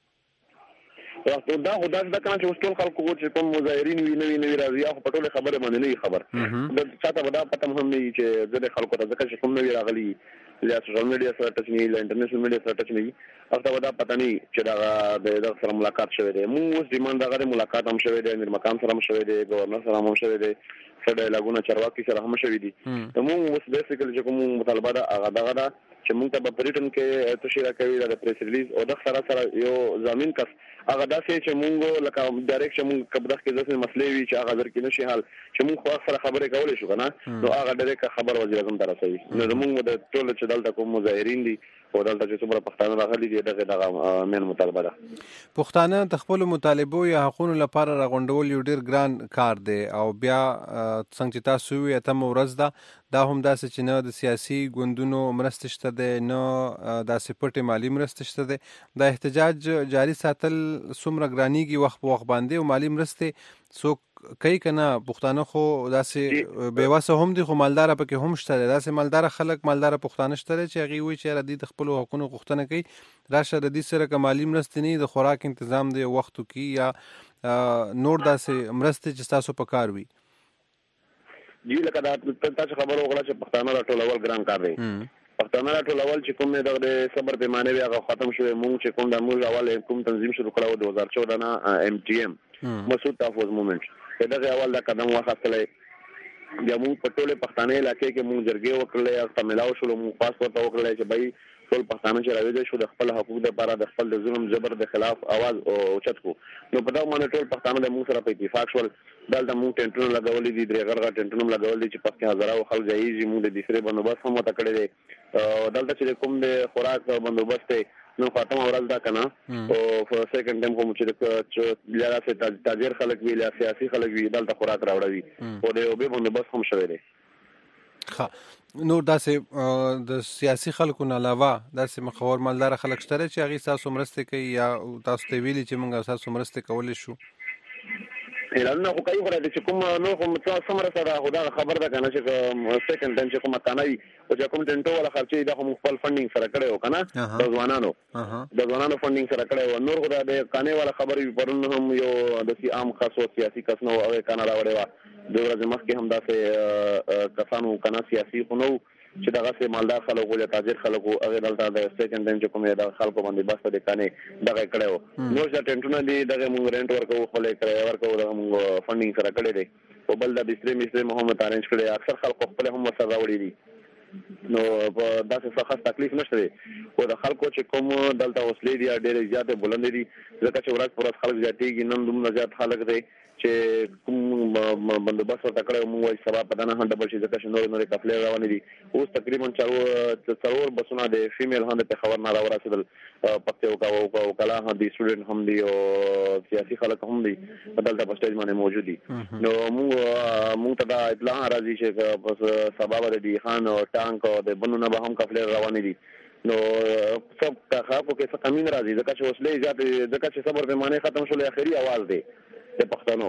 دا خو دا کنه چې ټول خلکو چې کوم مظاهرین وی نوی راځي هغه په ټول خبره باندې نه خبر د چاته ودا پته هم نه چې زه خلکو ته ځکه چې کوم نوی راغلي یا سوشل میډیا سره ټچ نه یا انټرنیشنل میډیا سره ټچ نه هغه ودا پته نه چې دا د سره ملاقات شوه دی. موږ اوس ډیماند غره ملاقات هم شوه دی، امیر مقام سره هم شوه دی، گورنر سره هم شوه دی، سره لاګونه چرواکي سره هم شوه دي. موږ اوس بیسیکلی چې کوم مطالبه دا هغه دغه چې موږ ته په پریټن کې تشریح کوي د پریس ریلیز او د سره یو ضامن کس هغه داسې چې موږ لکه ډایرکټ چې موږ کبدخ کې ځکه مسلې وی چې هغه درکې نشي حال چې موږ خو سره خبرې کولای شو کنه نو هغه ډایرکټ خبر وزیر اعظم ته رسوي. نو موږ د ټول چې دلته کوم مظاهرین دي او دلته چې څومره پښتانه راغلي دي دغه مین مطالبه ده. پښتانه د خپل مطالبو یا حقوقو لپاره راغونډول یو ډیر ګران کار دی او بیا څنګه چې تاسو یې ته ورځ ده دا هم داسې چې نه د سیاسي ګوندونو مرسته شته ده نه داسې پټې مالی مرسته شته ده. د احتجاج جاری ساتل څومره ګرانیږي وخت په وخت باندې او مالی مرسته څوک کوي کنه پښتانه خو داسې بیواسه هم دي خو مالدار پکې هم شته داسې مالدار خلک مالدار پښتانه شته چې هغه وی چې ردی د خپل حقوقو غوښتنه کوي راشه د دې سره کمالي مرسته نه د خوراک تنظیم دی وختو کې یا نور داسې مرسته چې تاسو په کار وي. جی لکه دا تاسو خبرو وکړه چې پښتانه راټولول ګران کار دی. پښتانه راټولول چې کوم د صبر پیمانه وی هغه ختم شوی مونږ چې کوم د موږ اول کوم تنظیم شروع کړو 2014 نه MTM مسعود تحفظ موومېنټ دغه اول دا قدم واخیستلې بیا موږ په ټوله پښتانه علاقې کې موږ جرګې وکړلې او تملاو شو موږ پاسپورت وکړلې چې بای ټول پښتانه چې راوځي شو د خپل حقوقو لپاره د خپل ظلم جبر د خلاف आवाज اوچت کو نو په دا باندې ټول پښتانه د موږ سره په اتفاق شول دلته موږ ټینټونو لګولې دي درې غرغه ټینټونو لګولې چې پکې هزارو خلک ځایږي موږ د دې بندوبست هم وته کړی دی دلته چې کوم د خوراک بندوبست نو خاتمه ورځ دا کنه او په سیکنډ ټایم کوم چې بیا راځي تاجر خلک وی یا سیاسي خلک وی دلته خوراک راوړوي او د به بندوبست هم شوی دی. نو داسې د سیاسي خلکو نه علاوه داسې مخور مالدار خلک شته چې هغه تاسو مرسته کوي یا تاسو ته ویلي چې موږ تاسو مرسته کولای شو؟ اعلان خو کوي خو د کوم نو کوم څه سمره سره خدا خبر ده کنه چې سیکنډ ټایم چې کوم تنوي او چې کوم ټنټو ولا خرچې د خپل فندینګ سره کړو کنه د ځوانانو فندینګ سره کړو نور خدا د کانه والا خبرې پرون هم یو د سی عام خاصو سیاسي کس نو او کنه راوړې وا د ورځې مخکې هم داسې کسانو کنه سیاسي خو نو چې دغه سه مالدار خلکو یا تاجر خلکو هغه دلته د سیکنډ ټایم چې کوم د خلکو باندې بس د کانه دغه کړو نو چې ټنټونه دي دغه موږ رینټ ورکو خپل کرایه ورکو دغه موږ فندینګ سره کړی دی او بل د بستر محمد ارنج کړی اکثر خلکو خپل هم سره راوړي دي نو په داسې څه تکلیف نشته دی او د خلکو چې کوم دلته وسلې دي ډېر زیات بلند دي ځکه چې ورځ پر ورځ خلک زیاتېږي نن دومره زیات خلک دی چې کوم بندوبست ورته موږ سبا په دنه هم ډبل شي ځکه چې نور کفلې روانې دي اوس تقریبا څلور بسونه د فیمیل هم د خبر نه راورسېدل پکې او کلا هم دي سټوډنټ هم دي او سیاسي خلک هم دي دلته په سټیج باندې موجود دي نو موږ ته دا اطلاع راځي چې په سبا د خان او ټانک او د بنونه به هم کفلې روانې دي نو سب کا خاطر کې څه کمین راځي ځکه چې وسلې زیات ځکه چې صبر پیمانه ختم شول اخري आवाज دی د پښتنو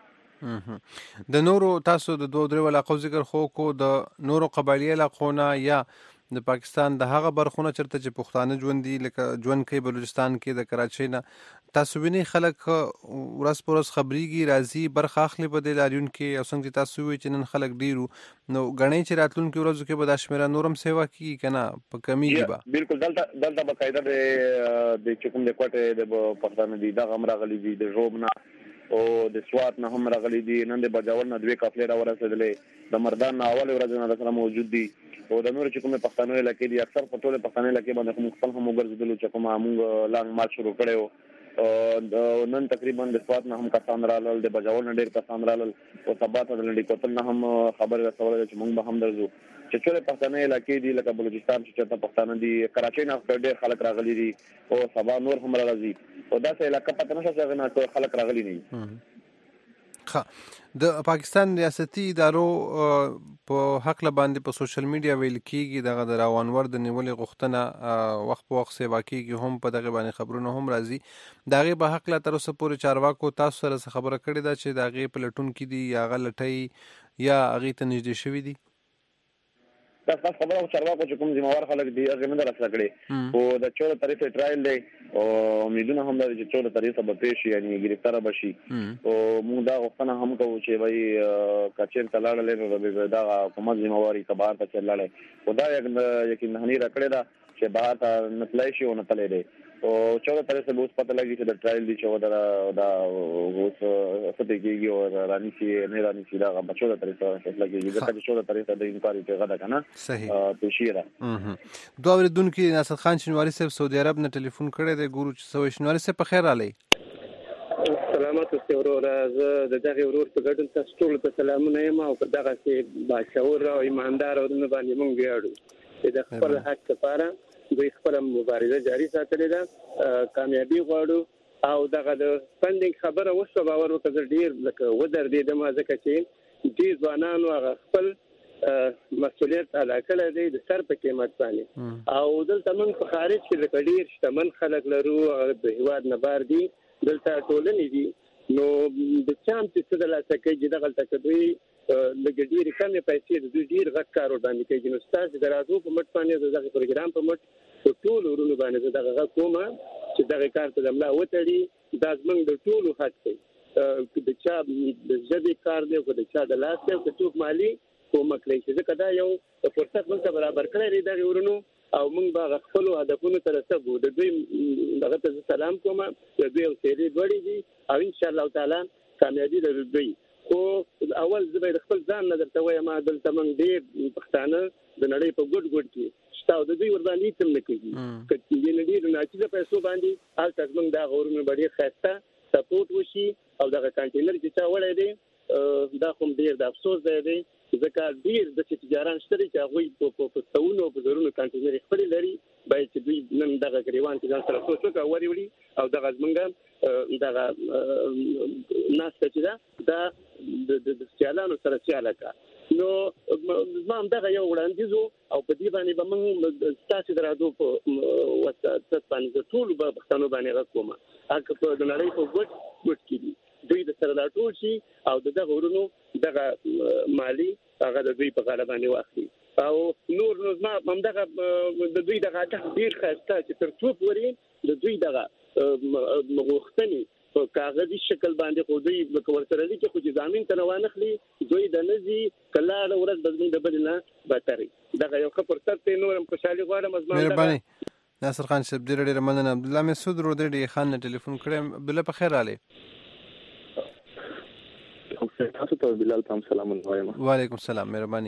د نورو تاسو د دوه درې علاقو ذکر خو کو د نورو قبایلی علاقونه یا د پاکستان د هغه برخونه چرته چې پښتانه ژوند دي لکه ژوند کې بلوچستان کې د کراچۍ نه تاسو ویني خلک ورځ پر ورځ خبريږي راځي برخه اخلي په د لاریون کې او څنګه تاسو وی چې نن خلک ډیرو نو غنۍ چې راتلونکي ورځو کې به د شمیره نورم سیوا کی کنه په کمیږي به بالکل دلته باقاعده د چکم د کوټه د پښتانه دي د غمر غلي دي د روبنا او د سوات نه هم راغلي دي نن د بجاور نه دوی کافلې را ورسېدلې د مردان نه اول ورځ نه سره موجود دي او د نور چې کومه پښتانه علاقې دي اکثر په ټوله پښتانه علاقې باندې خپل هم وګرځېدل چې کومه موږ لانګ مارچ شروع کړو نن تقریبا د سواد نه هم کسان رالل د بجاول نه ډیر کسان رالل او سبا ته د لنډي کوتل نه هم خبر رسول چې موږ به هم درځو چې ټول پښتانه علاقې دي لکه بلوچستان چې ته پښتانه دي کراچۍ نه ډیر خلک راغلي دي او سبا نور هم راځي او دا څه علاقې پته نشته چې نه ټول خلک راغلي نه د پاکستان ریاستي ادارو په حق باندې په سوشل میډیا ویل کیږي دغه د راونور د نیولې غوښتنه وخت په وخت سیوا کیږي هم په دغه باندې خبرونه هم راځي دغه په حق لا تر اوسه پورې چارواکو تاسو سره خبره کړې ده چې دغه پلټون کې دي یا غلطي یا هغه ته نږدې شوی دي دا خبره او چارواکو چې کوم ذمہوار خلک دي هغه نه درس کړي او د 14 تاریخ ټرایل دی او امیدونه هم لري چې 14 تاریخ به پیش یعنی گرفتار بشي او موږ دا غوښتنه هم کوو چې وای کچیر تلاړ لري دا حکومت ذمہواری کبار ته چلړل او دا یقین نه راکړی دا چې بهر ته نتلای شي او نتلې دی او 14 تاریخ به اوس پته لګي چې د ټرایل دی چې دا اوس څه دیږي او رانی سي نه رانی سي دا 14 تاریخ ته لګي دا 14 تاریخ ته د انکوایري ته غدا کنه صحیح پیشیره دوه ورځې ناصر خان شنواری صاحب سعودي عرب نه ټلیفون کړی دی ګورو چې سوي شنواری صاحب په خیر علي سلامات اوسئ ورور زه د دغه ورور په ګډون تاسو ټول ته سلامونه یم او په دغه سي باشعور او ایماندار ورونه باندې مونږ ویاړو چې د خپل حق لپاره دوی خپل مبارزه جاری ساتلې ده کامیابی غواړو او دغه د فندینګ خبره وشو باور وکړ ډیر لکه ودر دي د ما ځکه چې ډیر ځوانانو هغه خپل مسؤلیت ادا کړی دی د سر په قیمت باندې او دلته موږ په خارج کې د ډیر شتمن خلک لرو د هیواد نه بار دي دلته ټولنې دي نو د چانس چې د لاسه کې چې دغه تکدوی د ډیر کمې پیسې د ډیر غټ کارو باندې کې نو ستاسو درازو په مټ باندې دغه پروګرام په مټ ټول ورونو باندې دغه کومه چې دغه کار ته د ملا وتړي دا زمونږ د ټولو حق دی د چا د ژبې کار دی او د چا د لاس دی او څوک مالی کومک لري چې ځکه دا یو فرصت موږ برابر کړی دی د ورونو او موږ به خپل هدفونو ته رسېږو د دوی دغه ته سلام کوم د دوی سیری وړي دي او ان شاء الله تعالی کامیابی د دوی خو اول زبې خپل ځان نظر ته وایم ما دلته موږ ډېر پښتانه د نړۍ په ګډ کې شتاو د دوی وردانې تم نه کوي کله چې نړۍ نه چې پیسو باندې حال تاسو موږ دا غوړو باندې خاصه سپورټ وشي او دغه کانټینر چې چا وړي دي دا کوم ډېر د افسوس دی ځکه ډیر د تجاران شته چې هغه په تاونو په زرونو کانټینر خپل لري باید چې دوی نن دغه غریوان چې ځان سره څوک وری وړي او دغه زمونږ دغه ناس چې دا د چالانو سره چالاکا نو ما دغه یو وړاندیز او په دې باندې به موږ تاسو درادو په وسات باندې ټول به پښتنو باندې راکوم هغه په د نړۍ په ګډ کې دوی د سره لا ټول شي او دغه ورونو دغه مالی هغه د دوی په غاړه باندې واخلي او نور نو ما همدغه د دوی دغه ډیر خاصه چې تر څو پورې د دوی دغه مغوښتنې په کاغذي شکل باندې خو دوی ورسره دي چې خو ځامن ته روان اخلي دوی د نزي کله ورځ بدلون د بدلنه بهتري دغه یو ښه فرصت ته نورم خوشالي غواړم از مهرباني ناصر خان صاحب ډېر مننه عبد الله مسعود رودی خان ټلیفون کړم بل په خیر علي تاسو ته بلال تام سلام علیکم وعلیکم السلام مهرباني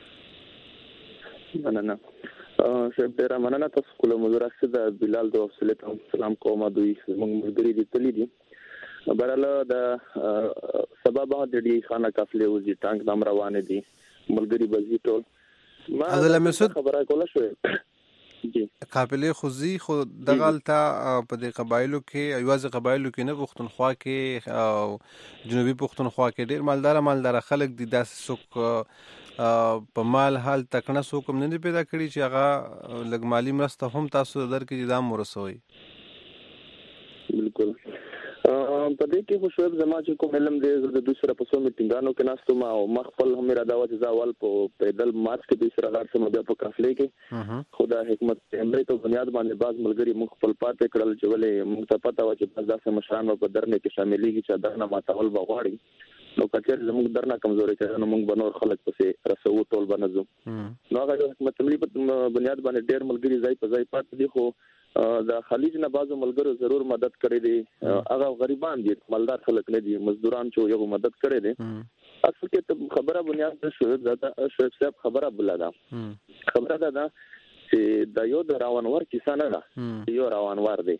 مننه شپ ډیر مننه تاسو کوم مدرسه د بلال د وسله تام سلام کوم دوی موږ ملګری دي تللی دي براله د سبب د دې خانه قافله وزي ټانک نام روانه دي ملګری بزی ټول ما عبد الله مسعود خبره کوله شو جی قافله خوزي خو دغلطه په دې قبایلو کې ایواز قبایلو کې نه پښتونخوا کې او جنوبي پښتونخوا کې ډېر مالدار خلک دي داسې څوک په مال حال تکنه څوک هم نه پیدا کړي چې هغه لګ مالی مرسته هم تاسو درکې دام ورسوي بالکل په دې کې خو شوب زما چې کوم علم دې د دوسره په سو میټینګانو کې ناستو ما او مخفل هم را دعوت ځاول په پیدل مارچ کې دوسره غار سم بیا په قافلې کې خدا حکمت امرې ته بنیاد باندې باز ملګری مخفل پاتې کړل چې ولې موږ ته پتا و چې باز داسې مشران په درنه کې شاملېږي چې درنه ماتول بغواړي نو کچر زموږ درنه کمزوري چې نو موږ بنور خلک پسې رسو ټول بنځو نو هغه حکمت امرې په بنیاد باندې ډېر ملګری ځای په ځای پاتې دي خو د خلیج نه بازو ملګرو ضرور مدد کړی دی هغه غریبان دي مالدار خلک نه دي مزدوران چې یو مدد کړی دی اصل کې خبره بنیاد د شعیب صاحب خبره بلاده خبره ده چې د یو د راونور کیسه نه ده یو راونور دی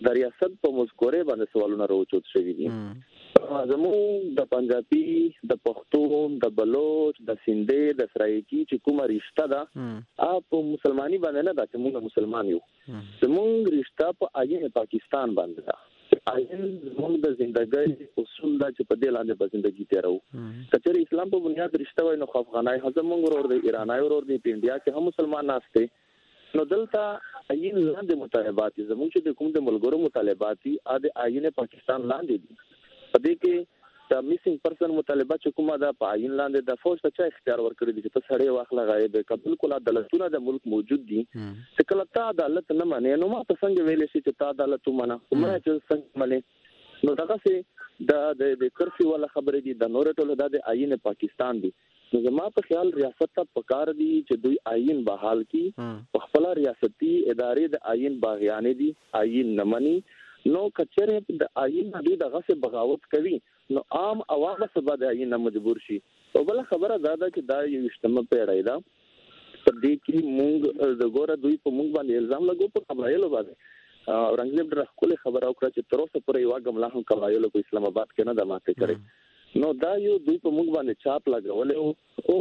د ریاست په مذکوره باندې سوالونه راوچت شوي دي. زموږ د پنجابي، د پښتون، د بلوچ، د سندې، د سرایکی چې کومه رشتہ ده په مسلمانۍ باندې نه ده چې موږ مسلمان یو. زموږ رشتہ په آئین پاکستان باندې ده. آئین زموږ د ژوندۍ اصول دا چې په دې لاندې په ژوندۍ تیرو. کچېرې اسلام په بنیاد رشتہ وای نو افغانای زموږ ورور دی، ایرانای ورور دی، په انډیا کې هم مسلمان ناشته. نو دلته آئین لاندې مطالبات زموږ چې د کوم د ملګرو مطالبات دي د آئین پاکستان لاندې دي. په دې کې د میسینګ پرسن مطالبه چې کومه ده په آئین لاندې د فوج ته چا اختیار ورکړی دی چې په سړی واخله غایب کبل کول عدالتونه د ملک موجود دي چې کله تا عدالت نه منې نو ما ته څنګه ویلې شي چې تا عدالت ومنه کومه چې څنګه منې نو دغه سي د کرفي ولا خبرې دي د نور ټول د آئین پاکستان دي. نو زما په خیال ریاست ته پکار دي چې دوی آئین بحال کی په خپل ریاستي ادارې د آئین باغیانې دي آئین نه مني. نو کچره د آئین دوی دغه څه بغاوت کوي نو عام عوام سبا د آئین مجبور شي. او بل خبره دا ده چې دا یو اجتماع پیړای دا په دې کې مونږ د ګوره دوی په مونږ باندې الزام لګو په قبایلو باندې. اورنګزیب ډېر خپل خبره وکړه چې تر اوسه پورې یو غملا هم قبایلو په اسلام آباد کې نه د ماته کړي. نو دا یو دوی په مونږ باندې چاپ لګول.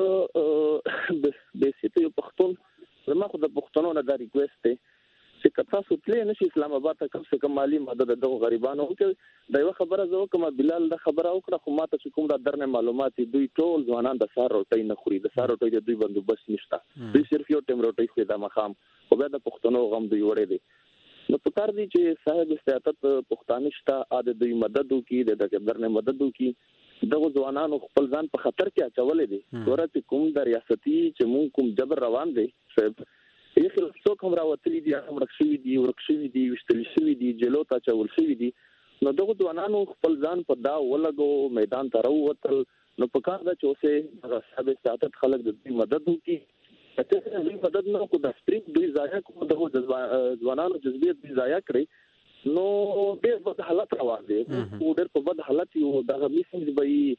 اوس به سیته یو پښتون زما خو د پښتنو نه دا ریکوست دی چې کتا سوتلې نشي اسلام آباد ته کم څه کم مالی مدد دغه غریبانو کې دا یو خبره زه کوم بلال د خبره وکړه خو ماته چې کوم د درنه معلومات دوی ټول ځوانان د سار روټي نه خوري د سار روټي د دوی بندوبست نشته دوی صرف یو ټیم روټي خو د مخام او بیا د پښتنو غم دوی وړي دي. نو پکار دي چې صاحب استعداد پښتانشتا اده دوی مدد وکي د درنه مدد وکي دغه ځوانانو خپل ځان په خطر کې اچولې دي. ورته کوم د ریاستي چې مونږ کوم جبر روان دي صاحب یخ څوک هم راوتلي دي هم ورکشي دي وشتل شوی دي جلو ته چول شوی دي. نو دغه ځوانانو خپل ځان په دا ولګو میدان ته راووتل. نو په کار دا چې اوسه هغه صاحب استعداد خلک د دوی مدد وکي چې دوی مدد نه کو د سپریټ دوی ضایع کو دغه ځوانانو جذبیت دوی ضایع کړی نو ډېر بد حالت روان دي. ډېر په بد حالت یو دغه میسنګ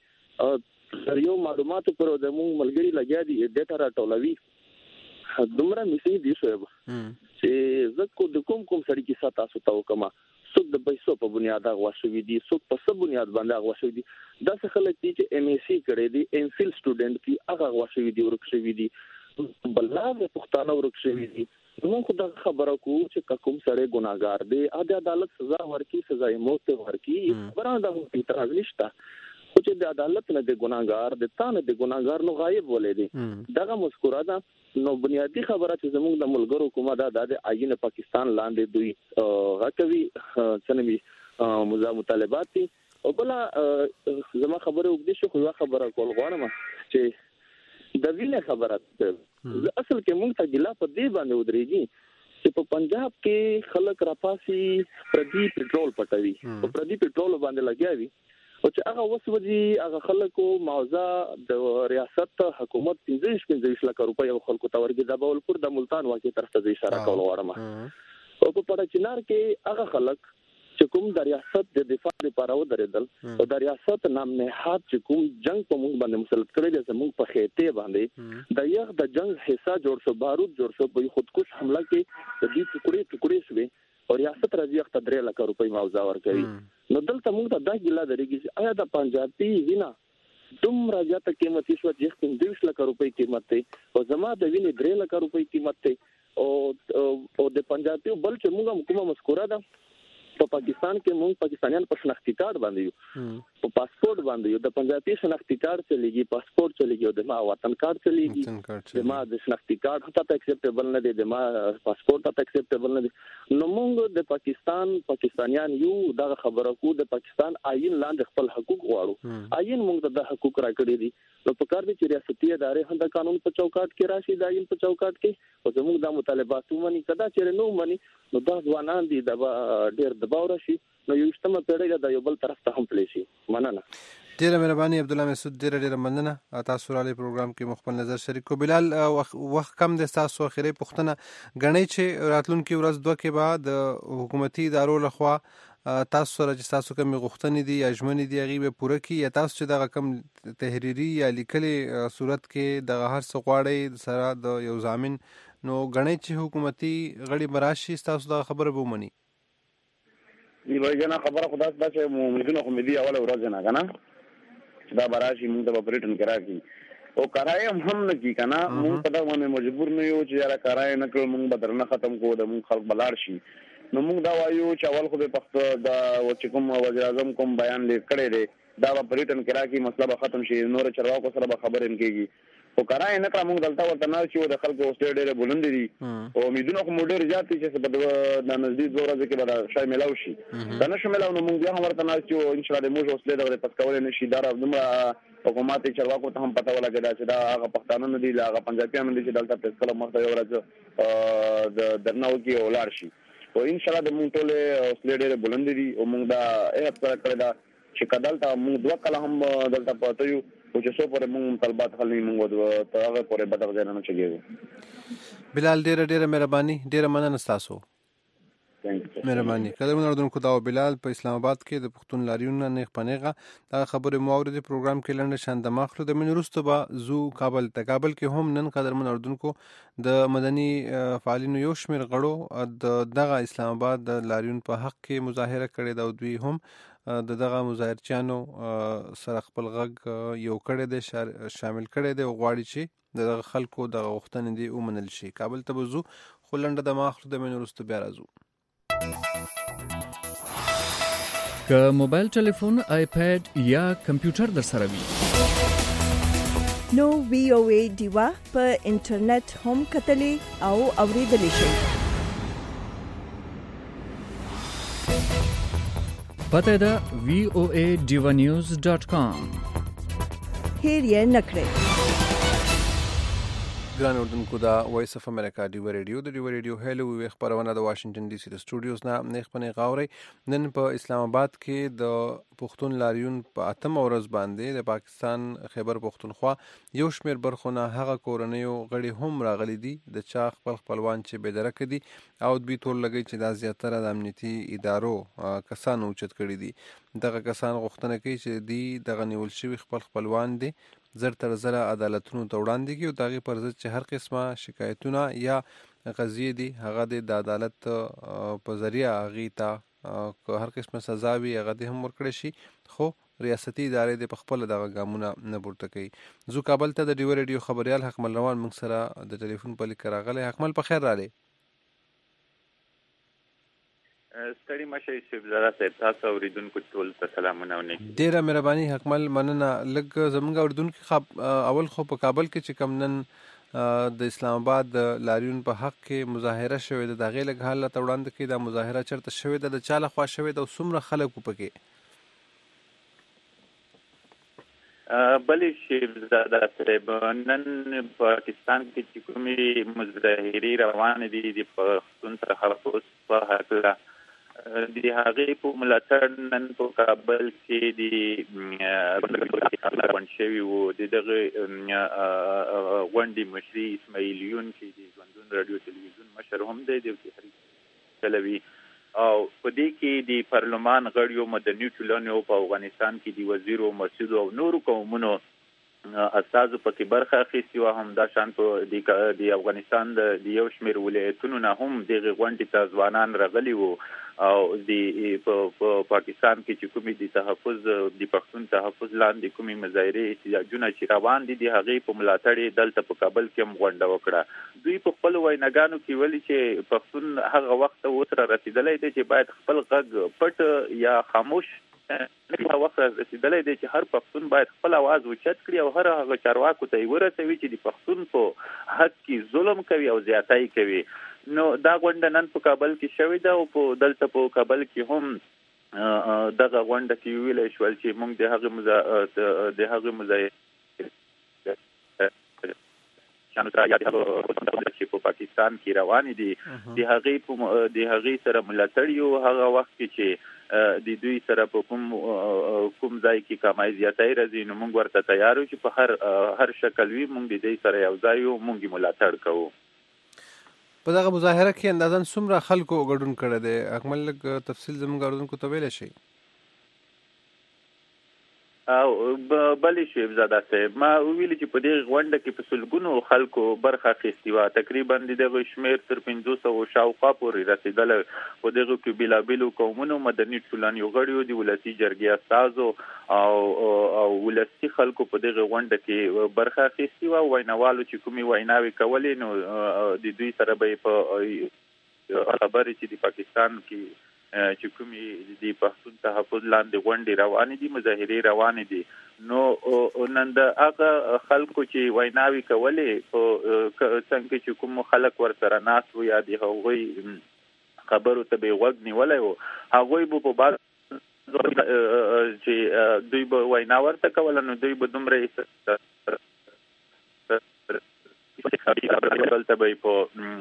به یو معلومات پر د مونږ ملګری لګیا دي ډیټا راټولوي دومره میسنګ دي شوی چې زکو د کوم سړی کې ساته تاسو ته وکما څوک د پیسو په بنیاد غوښوي دي څوک په څه بنیاد باندې غوښوي دي. دا څه خلک دي چې ام ایس سی کړي دي ام فیل سټوډنټ کی هغه غوښوي دي ورکشوي دي بلغه پښتانه ورکشوي دي. موږ خو دا خبره کوو چې کوم سړی ګناګار دی د عدالت سزا ورکي سزا موت ورکي برانده مو اعتراض نشته خو چې د عدالت نه د ګناګار د تانه د ګناګار نو غایب ولې دي دغه مذکوره ده. نو بنیادی خبره چې زموږ د ملګرو کومه د آئین پاکستان لاندې دوی غاکوي سنوي مطالبات دي. او بل زما خبره وګدي شو خو خبره کول غواړم چې د وینې خبره اصل کې موږ ته ګلا په دې باندې ودرېږي چې په پنجاب کې خلک راپاسي پردي پټرول پټوي په پردي پټرول باندې لګیاوي او چې هغه وسوځي هغه خلکو معاوضه د ریاست حکومت 15 لک روپۍ او خلکو ته ورګي د باولپور د ملتان واقع طرف ته اشاره کول غواړم. او په پړچینار کې هغه خلک چې کوم د ریاست د دفاع لپاره ودرېدل او د ریاست نام نه هات چې کوم جنگ په موږ باندې مسلط کړی د زموږ په خېټه باندې د یغ د جنگ حصہ جوړ شو بارود جوړ شو په خودکش حمله کې د دې ټوکړي شوې او ریاست راځي اخته 3 لک روپۍ معاوضه ورکوي. نو دلته موږ ته دا ګیله درېږي چې آیا د پنجابي وینا دومره زیاته قیمتي شو چې 15 لک روپۍ قیمت دی او زما د وینې 3 لک روپۍ قیمت دی او د پنجابي بل چې موږ کومه مذکوره ده په پاکستان کې موږ پاکستانیان په شناختی کارت باندې یو په پاسپورت باندې یو د پنجابي شناختی کارت چلیږي پاسپورت چلیږي او د ما وطن کارت چلیږي د ما د شناختی کارت ته اکسپټیبل نه دی د ما پاسپورت ته اکسپټیبل نه دی. نو موږ د پاکستانیان یو دا خبره کو د پاکستان آئین لاندې خپل حقوق غواړو آئین موږ ته د حقوق راکړي دي. نو په کار دي چې ریاستي ادارې هم د قانون په چوکاټ کې راشي د آئین په چوکاټ کې او زموږ د مطالبات ومني کدا چې نو مني نو دا ځوانان دي د ډېر دباو راشي نو یو اجتماع پیړۍ د یو بل طرف ته هم پلی شي. مننه ډیره مهرباني عبدالله مسعود ډیره مننه تاسو را لې پروګرام کې مخبل نظر شریک کو. بلال وخت کم د تاسو اخیری پښتنه غنی چې راتلونکي ورځ دوه کې بعد حکومتي ادارو لخوا تاسو سره چې تاسو کوم غوښتنې دي یا ژمنې دي هغه به پوره کړي یا تاسو چې دغه کم تحریری یا لیکلي صورت کې دغه هر څه غواړي سره د یو ضامن نو غنی چې حکومتي غړي براشي تاسو دا خبره به ومني. دی وایجنا خبره خدا ته چې موږ خو مې دی اوله ورځ نه کنه دا براشي موږ د اپریټن کرا کی او کرای هم نه کی کنه موږ په دا باندې مجبور نه یو چې یاره کرای نه کړو موږ بدرنه ختم کو د موږ خلک بلار شي نو موږ دا وایو چې اول خو په پښتو دا چې کوم وزیر اعظم کوم بیان لیک کړی دی دا اپریټن کرا کی مسله ختم شي نور چرواکو سره به خبرې کېږي او کرای نه کړم موږ دلته ورته نه چې د خلکو اوسټ ډېر بلند دي او امیدونه کوم ډېر زیات دي چې په د نزدیک 2 ورځې کې به شای ملاو شي دا نشه ملاو نو موږ بیا هم ورته نه چې ان شاء الله موږ اوسټ ډېر پس کولای نشي دا دومره حکومت چرواکو ته هم پته ولګی چې دا هغه پښتانه نه دي هغه پنجابیان نه دي چې دلته پس کله مخته یو ورځ د درناو کې ولار شي او ان شاء الله د موږ ټول اوسټ ډېر بلند دي او موږ دا اهت کړی دا چې کدالته موږ دوه کله هم دلته پته یو او چې څو پورې موږ طلبات خلنی موږ ته هغه پورې بدغ ځای نه چګیږو بلال ډېره مهرباني ډېره مننه تاسو مهرباني قدرمن اردوونکو دا بلال په اسلام آباد کې د پښتون لاریون نه پنیغه دا خبره موارد پروګرام کې لنډ شان د مخلو د منورستو با زو کابل کې هم نن قدرمن اردوونکو د مدني فعالینو یو شمیر غړو د دغه اسلام آباد د لاریون په حق کې مظاهره کړې دا دوی هم دغه مظاهرچیانو سره خپل غږ یو کړی دی شامل کړی دی او غواړي چې دغه خلکو د غوښتنې دی ومنل شي کابل ته وزو خو لنډه د ماخلو د منورستو بیا راځو که موبایل ټلیفون آیپاد یا کمپیوټر در سره وي نو VOA دیوا په انټرنیټ هم کتلې او اوریدلې شئ پته ده voaDivanews.com هیر یې نکړئ ګران اردوونکو دا وایس اف امریکا ډیو ریډیو د ډیو ریډیو هلو وی خبرونه د واشنگټن ډي سي د سټوډیوز نه نېخپنې غاوري نن په اسلام آباد کې د پښتون لاریون په اتم ورځ باندې د پاکستان خیبر پښتونخوا یو شمیر برخونه هغه کورنیو غړي هم راغلي دي د چا خپلوان چې بېدرک دي او دوی ټول لګي چې دا زیاتره د امنیتي ادارو کسانو اوچت کړي دي دغه کسان غوښتنه کوي چې دی دغه نیول شوی خپلوان دي زر تر زر عدالتونو ته وړاندې کیږي او دغه پر ضد چې هر قسمه شکایتونه یا قضیې دي هغه د عدالت په ذریعہ هغه ته هر قسمه سزا وي هغه هم ورکړي شي خو ریاستي ادارې د خپل دغه ګامونه نه پورته کوي زو کابل ته د ډیو ریډیو خبريال حکمل روان موږ سره د ټلیفون په لیک راغلی حکمل په خیر راغلی ستړي مشه چې زړه ته تاسو اوریدونکو ټول ته سلامونه ونی ډیره مهرباني حکمل مننه لګ زمونږ اوریدونکو اول خو په کابل کې چې کم نن د اسلام آباد د لاریون په حق کې مظاهره شوې ده دغه لګ حالت وړاندې کې د مظاهره چرته شوې ده د چاله خوا شوې ده او څومره خلکو پکې بلې شی زاده صاحب نن پاکستان کې چې کومې مظاهرې روانې دي د پښتون تحفظ په هکله د هغې په ملاتړ نن په کابل کې د غونډ شوي وو د دغه غونډې مشري اسماعیل یون چې د ژوندون راډیو تلویزیون مشر هم دی د تحریک چلوي او په دې کې د پارلمان غړیو مدني ټولنو په افغانستان کې د وزیر او مسعود او نورو قومونو استازو پکې برخه اخیستې وه همدا شان په د افغانستان د یو شمېر ولایتونو نه هم دغې غونډې ته ځوانان راغلي وو او په پاکستان کې چې کومې د تحفظ د پښتون تحفظ لاندې کومې مظاهرې احتجاجونه چې روان دي د هغې په ملاتړ یې دلته په کابل کې هم غونډه وکړه دوی په خپلو ویناګانو کې ویلي چې پښتون هغه وخت اوس را رسېدلی دی چې باید خپل غږ پټ یا خاموش هغه وخت رسېدلی دی چې هر پښتون باید خپل اواز اوچت کړي او هر هغه چارواکو ته یې ورسوي چې د پښتون په حق کې ظلم کوي او زیاتی کوي نو دا غونډه نن په کابل کې شوې ده او په دلته په کابل کې هم دغه غونډه کې ویلی شول چې موږ د هغې مظاهرې چې په پاکستان کې روانې دي د هغې سره ملاتړ یو هغه وخت کې چې د دوی سره په کوم ځای کې کمای زیاتی راځي نو موږ ورته تیار یو چې په هر شکل وي موږ د دې سره یو ځای یو موږ یې ملاتړ کوو په دغه مظاهره کې اندازاً څومره خلکو ګډون کړی دی اکمل لږ تفصیل زموږ اردوونکو ته ویلی شي او بلې شیب زاده صاحب ما ویل چې په دې غونډه کې په سلګونو خلکو برخه اخیستې وه، تقریبا دغه شمیر تر 500 شاوخوا پورې رسېدل. په دغه کې بېلابېلو قومونو، مدني ټولنو غړیو، د ولسي جرګې استازو او ولسي خلکو په دغه غونډه کې برخه اخیستې وه. ویناوالو چې کومې ویناوې کولې نو د دوی سره به په خبرې چې د پاکستان کې چې کومې د پښتون تحفظ لاندې غونډې روانې دي، مظاهرې روانې دي، نو نن د هغه خلکو چې ویناوې کولې په څنګه چې کوم خلک ورسره ناست وو یا د هغوی خبرو ته به غوږ نیولی وو، هغوی به په بعض چې دوی به وینا ورته کوله نو دوی به دومره دلته به په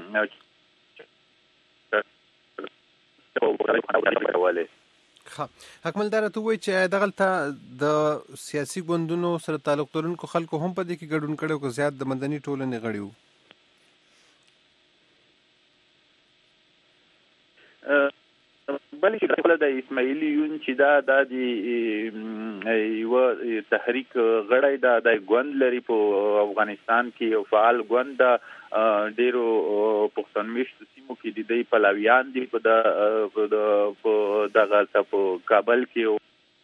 حکملدار ته وایي چې دغلته د سیاسي ګوندونو سره تعلق لرونکو خلکو هم په دې کې ګډون کړی او که زیات د مدني ټولنې غړي وو؟ بلې چې د اسماعیلي یون چې دا د یوه تحریک غړی دا د ګوند لري په افغانستان کې، یو فعال ګوند ده. ډېرو پښتون میشتو سیمو کې د دوی پلویان دي په دغه په کابل کې.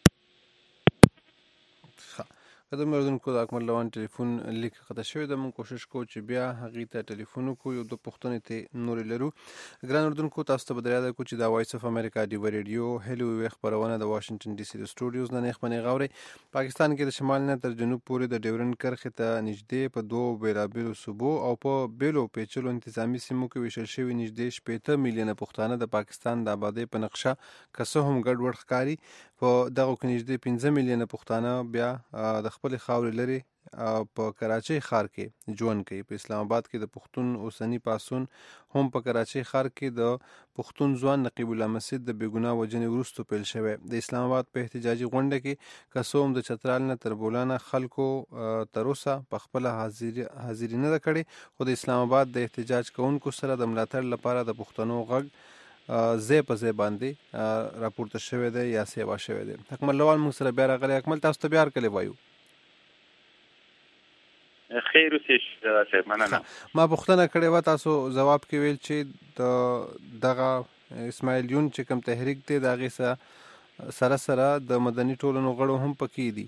قدم اردوونکو د اکمل لوان ټلیفون لیک قطع شوی ده. موږ کوشش کوو چې بیا هغې ته ټلیفون وکړو، یو دو پوښتنې ته نورې لرو. ګران اردوونکو تاسو ته به در یاده کړو چې دا وایس اف امریکا ډیوه ریډیو هلو وی خپرونه د واشنګټن ډي سي د سټوډیوز نه خپرې غاوري. پاکستان کې د شمال نه تر جنوب پورې د ډیورنډ کرښې ته نږدې په دوه بیلابیلو صوبو او په بیلو پیچلو انتظامی سیمو کې ویشل شوي نږدې 15 میلیونه پښتانه د پاکستان د آبادۍ په نقشه که څه هم ګډوډ ښکاري. په دغه کې نږدې 15 میلیونه پښتانه بیا د خپلې خاورې لري په کراچۍ ښار کې ژوند کوي. په اسلام آباد کې د پښتون اوسني پاڅون هم په کراچۍ ښار کې د پښتون ځوان نقیب الله مسجد د بېګناه وژنې وروسته پیل شوی. د اسلام آباد په احتجاجي غونډه کې که څه هم د چترال نه تر بولانه خلکو تر اوسه په خپله حاضري نه ده کړې، خو د اسلام آباد د احتجاج کوونکو سره د ملاتړ لپاره د پښتنو غږ ځای په ځای باندې راپورته شوی دی یا سیوا شوی دی. اکمل لوال موږ سره بیا راغلی. اکمل تاسو ته بیا هرکلی وایو. خیر اوسې مننه. ما پوښتنه کړې وه، تاسو ځواب کې ویل چې دغه اسماعیل یون چې کوم تحریک دی د هغې سره سره د مدني ټولنو غړو هم پکې دي.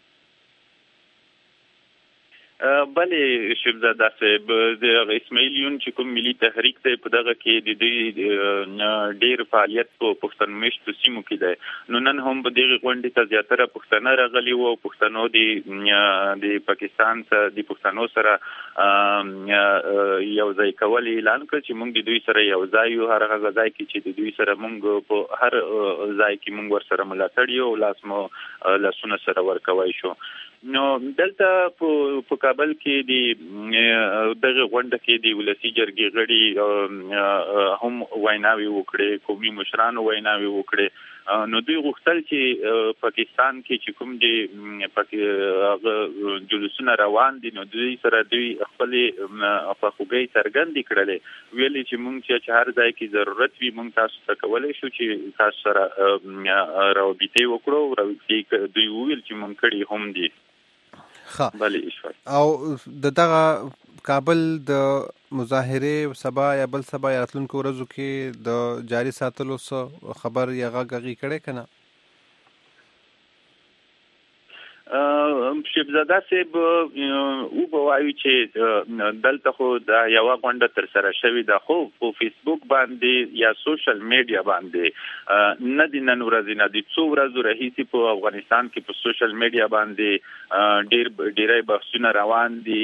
بلې شیبزاده صاحب د اسماعیل یون چې کوم ملي تحریک دی په دغه کې د دوی ډېر فعالیت په پښتون میشتو سیمو کې دی. نو نن هم په دغه غونډې ته زیاتره پښتانه راغلي وو. پښتنو د پاکستان سره د پښتنو سره یو ځای کول اعلان کړ چې موږ د دوی سره یو ځای یو، هر هغه ځای کې چې د دوی سره موږ په هر ځای کې موږ ورسره ملاتړ یو، لاسونه سره ورکوی شو. نو دلته په کابل کې د دغه غونډه کې د ولسي جرګې غړي هم ویناوي وکړي، قومي مشرانو ویناوي وکړي. نو دوی غوښتل چې پاکستان کې چې کوم د جلوسونه روان دي نو دوی سره دوی خپل خواخوږۍ څرګندې کړلې، ویلي چې موږ چې هر ځای کې ضرورت وي موږ تاسو ته کولی شو چې تاسو سره روابطې وکړو. روابطې دوی وویل چې موږ کړي هم دي. او د دغه کابل د مظاهرې سبا یا بل سبا یا راتلونکو ورځو کې د جاري ساتلو څه خبر یا غږ هغې کړی که نه؟ شیبزاده صاحب او به وایو چې دلته خو دا یوه غونډه تر سره شوې ده، خو په فیسبوک باندې یا سوشل میډیا باندې نه د نن ورځې نه د څو ورځو راهیسې په افغانستان کې په سوشل میډیا باندې ډېری بحثونه روان دي.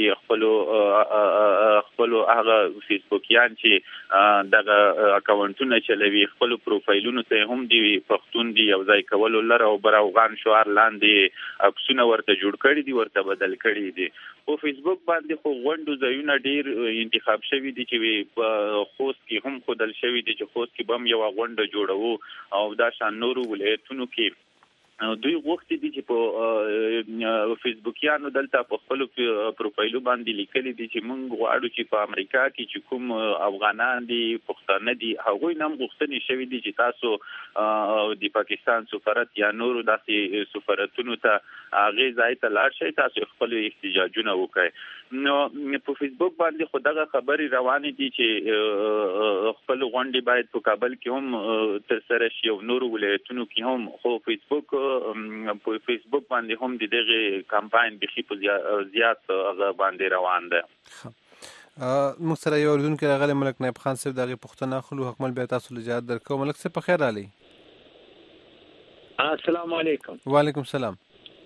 خپلو هغه فیسبوکیان چې دغه اکاونټونه چلوي خپلو پروفایلونو ته هم د پښتون د یو ځای کولو لر او بر افغان شعار لاندې عکسونه ورته جوړ کړي دي، ورته بدل کړي دي. په فیسبوک باندې خو غونډو ځایونه ډېر انتخاب شوي دي چې په خوست کې هم ښودل شوي دي چې خوست کې به هم یوه غونډه جوړوو او دا شان نورو ولایتونو کې دوی غوښتي دي چې په فیسبوکیانو دلته په خپل پروفایل باندې لیکلي دي چې موږ غواړو چې په امریکا کې چې کوم افغانان دي پښتانه دي هغه نام غوښتنې شوې دي چې تاسو د پاکستان سفارت یا نورو داسې سفارتونو ته هغه ځای ته لاړ شئ تاسو خپل احتجاجونه وکړئ نو په فیسبوک باندې خو دغه خبري روانې دي چې خپل غونډې باید په کابل کې هم ترسره شي او نورو ولایتونو کې هم خو فیسبوک په فیسبوک باندې هم د دغه کمپاین بخي په زیات هغه باندې روان ده. موږ سره یو اردوونکی راغلی ملک نایب خان صاحب دغه پوښتنه اخلو حکمل بیا تاسو له اجازه درکو. ملک صاحب په خیر راغلی. السلام علیکم. وعلیکم السلام.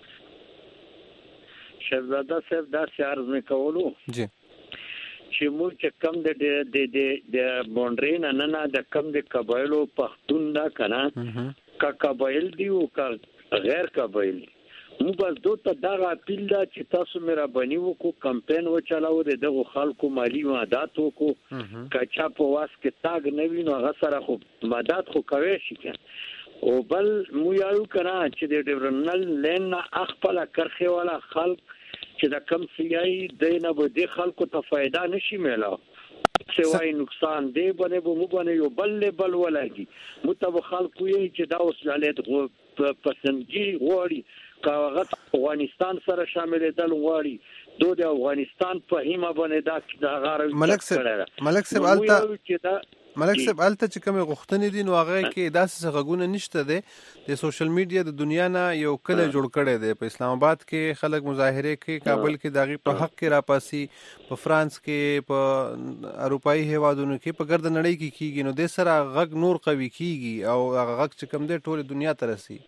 شهزاده صاحب دا عرض مې کولو جی چې موږ چې کم د بونډري نه د کم د قبایلو پښتون دا کنه کا قبایل دی او کا غیر قبایل مو بس دوته دا اپیل دا چې تاسو میرا بنیو کو کمپین و چلاو دغه خلکو مالی مدد وکړو کچا په واس کې تاګ نوی نو هغه سره خو مدد خو کوي شي او بل مو یو کنه چې د ډیورنل لین خپل کرخه والا خلک چې دا کم سیای دینه به د خلکو ته فائدہ نشي میلاو سوای نقصان دی باندې مو باندې یو بل ولګي متو خلکو یې چې دا اوس جالت پسندګي غوړي کاغذ افغانستان سره شامل دل غوړي دوی د افغانستان په هیمه باندې دا غاړه ملک صاحب الته چې کوم غوښتنې دي نو هغه کې داسې غږونه نشته دي د سوشل میډیا د دنیا نه یو کله جوړ کړي دي په اسلام آباد کې خلک مظاهره کوي کابل کې داغي په حق کې راپاسي په فرانس کې په اروپאי هیوادونو کې په ګرد نړۍ کې کیږي نو د سره غږ نور قوي کیږي او هغه غږ چې کوم دی ټول دنیا ته رسي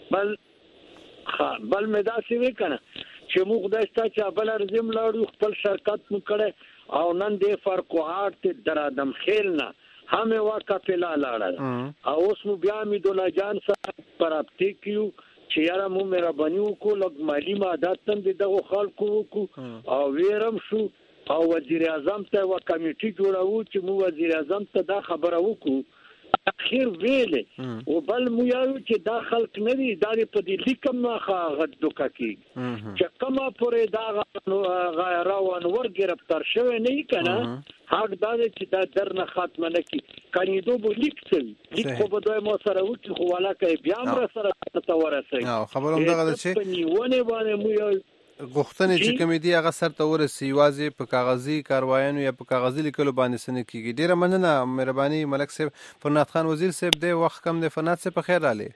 بل مداسي وکنه چې موږ داستا چې بل ارزم لاړو خپل شرکت مو کړه او نن د فرقوهات ته درادم خیلنا همه واقع پلا لاړل او اوس مو بیا می دولا جان سره پرابطی کیو چې یاره مو میرا بنیو کو لګ مالی مدد تم دغه خلکو کو او ویرم شو او وزیر اعظم ته و کمیټي جوړاو چې مو وزیر اعظم ته دا خبره وکړو اخیر ویلې او بل مو یو چې دا خلک نه دي دا په دې لیکم نه غد دوکا کی چې کما پرې دا روان ور گرفتار شوی نه کنه حق دا چې دا درنه ختمه نه کی کني دوه لیک خو به دوی مو سره وکړي خو ولاکه بیا مر سره تورسي خبروم دغه چې په نیونه باندې مو یو غوښتنې چې کومې دي هغه سرته ورسي واځي په کاغذي کاروایانو یا په کاغذي لیکلو باندې سن کیږي. ډیره مننه مهرباني ملک صاحب. فرنات خان وزیر صاحب دی وخت کم دی. فرنات صاحب په خیر رالی.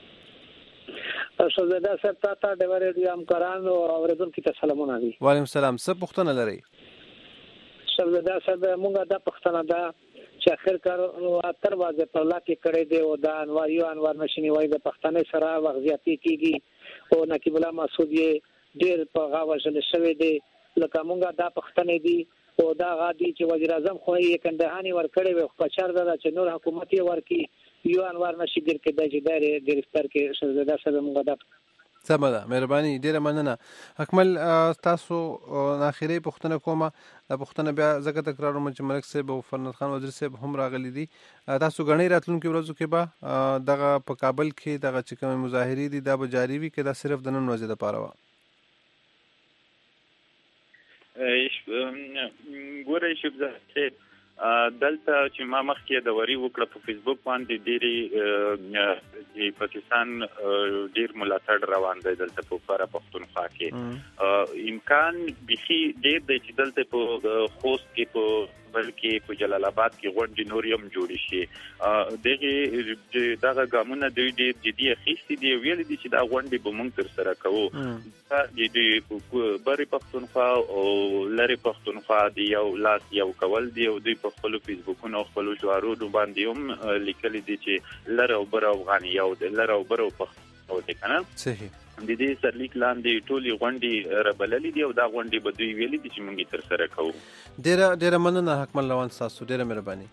شهزاده صاحب تاسو د ورېدو همکارانو او اوریدونکو ته سلامونه دي. وعلیکم السلام. څه پوښتنه لرئ؟ شهزاده صاحب مونږه دا پوښتنه ده چې اخر کار تر واځه په لا کې کړي دی او دا انوار نشنی وای د پښتنې سره وغزياتي کیږي او نقیب الله مسعود یې ډیر په غاوژل شوی دی لکه مونږه دا پښتنې دي او دا غادي چې وزیر اعظم خو یې کندهاني ور کړی و په چار دا چې نور حکومت یې ورکی یو انوار نشي ګر کې د جداري گرفتار کې شهزاده صاحب مونږه دا سمه ده. مهرباني ډیره مننه. اکمل تاسو اخیری پوښتنه کومه دا پوښتنه بیا زکه تکراروم چې ملک صاحب او فرنات خان وزیر صاحب هم راغلي دي. تاسو غنی راتلونکو ورځو کې به دغه په کابل کې دغه چې کوم مظاهری دي دا به جاری وي کې دا صرف د نن ورځې لپاره و. ګورئ شهزاده دلته چې ما مخکې د وری وکړه په فیسبوک باندې ډېری پاکستان ډېر ملاتړ روان دی دلته په فرا پښتونخوا کې امکان بخي ډېر دی چې دلته په خوست کې په بلکې په جلال آباد کې غونډې نوریم جوړې شي دغه ګامونه دوی ډېر جدي اخیستي دي ویل دي چې دا غونډې به موږ تر سره کوو د بری پښتونخوا او لری پښتونخوا دی یو لاس یو کول دی او دوی په خپل فیسبوکونو خپل جوړو باندې هم لیکلي دي چې لر او بر افغان یو د لر او بر پښتو دی کنه صحیح د دې سرلیک لاندې ټولي غونډې ربللې دي او دا غونډې به دوی ویلي دي چې موږ تر سره کوو. ډېره مننه حکمل روان تاسو ډېره مهرباني.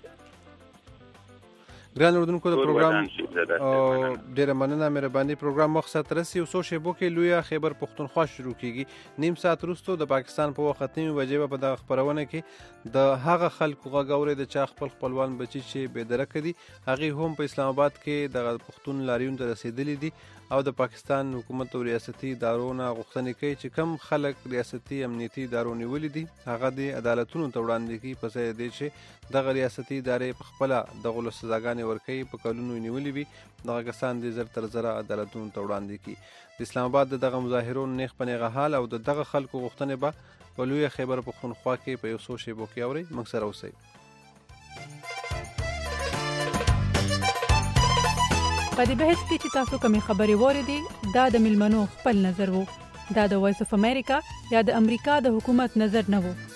ګران اردوونکو د پروګرام او ډېره مننه مهرباني. پروګرام وخت سره رسي او سو شیبو کې لویا خیبر پښتونخوا شروع کیږي. نیم ساعت وروسته د پاکستان په وخت 9 بجې په دغه خبرونه کې د هغه خلکو غاوري د چا خپلوان بچي چې بې درک دي هغه هم په اسلام آباد کې د پښتون لاریون ته رسیدلي دي او د پاکستان حکومت او ریاستي ادارو نه غوښتنې کوي چې کم خلک ریاستي امنیتي ادارو نیولي دي هغه د عدالتونو ته وړاندې کړي په ځای دی چې دغه ریاستي ادارې په خپله دغو سزاګانې ورکوي په کلونو یې نیولي وي دغه کسان دې زر تر زره عدالتونو ته وړاندې کړي د اسلام آباد د دغه مظاهرو نیغ په نیغه حال او د دغه خلکو غوښتنې به په لویه خیبر پښتونخوا کې په یو څو شیبو کې اورئ موږ سره اوسئ. په دې بحث کې چې تاسو کومې خبرې واورېدې دا د ملمنو خپل نظر وو. دا د وایس اف امریکا یا د امریکا د حکومت نظر نه وو.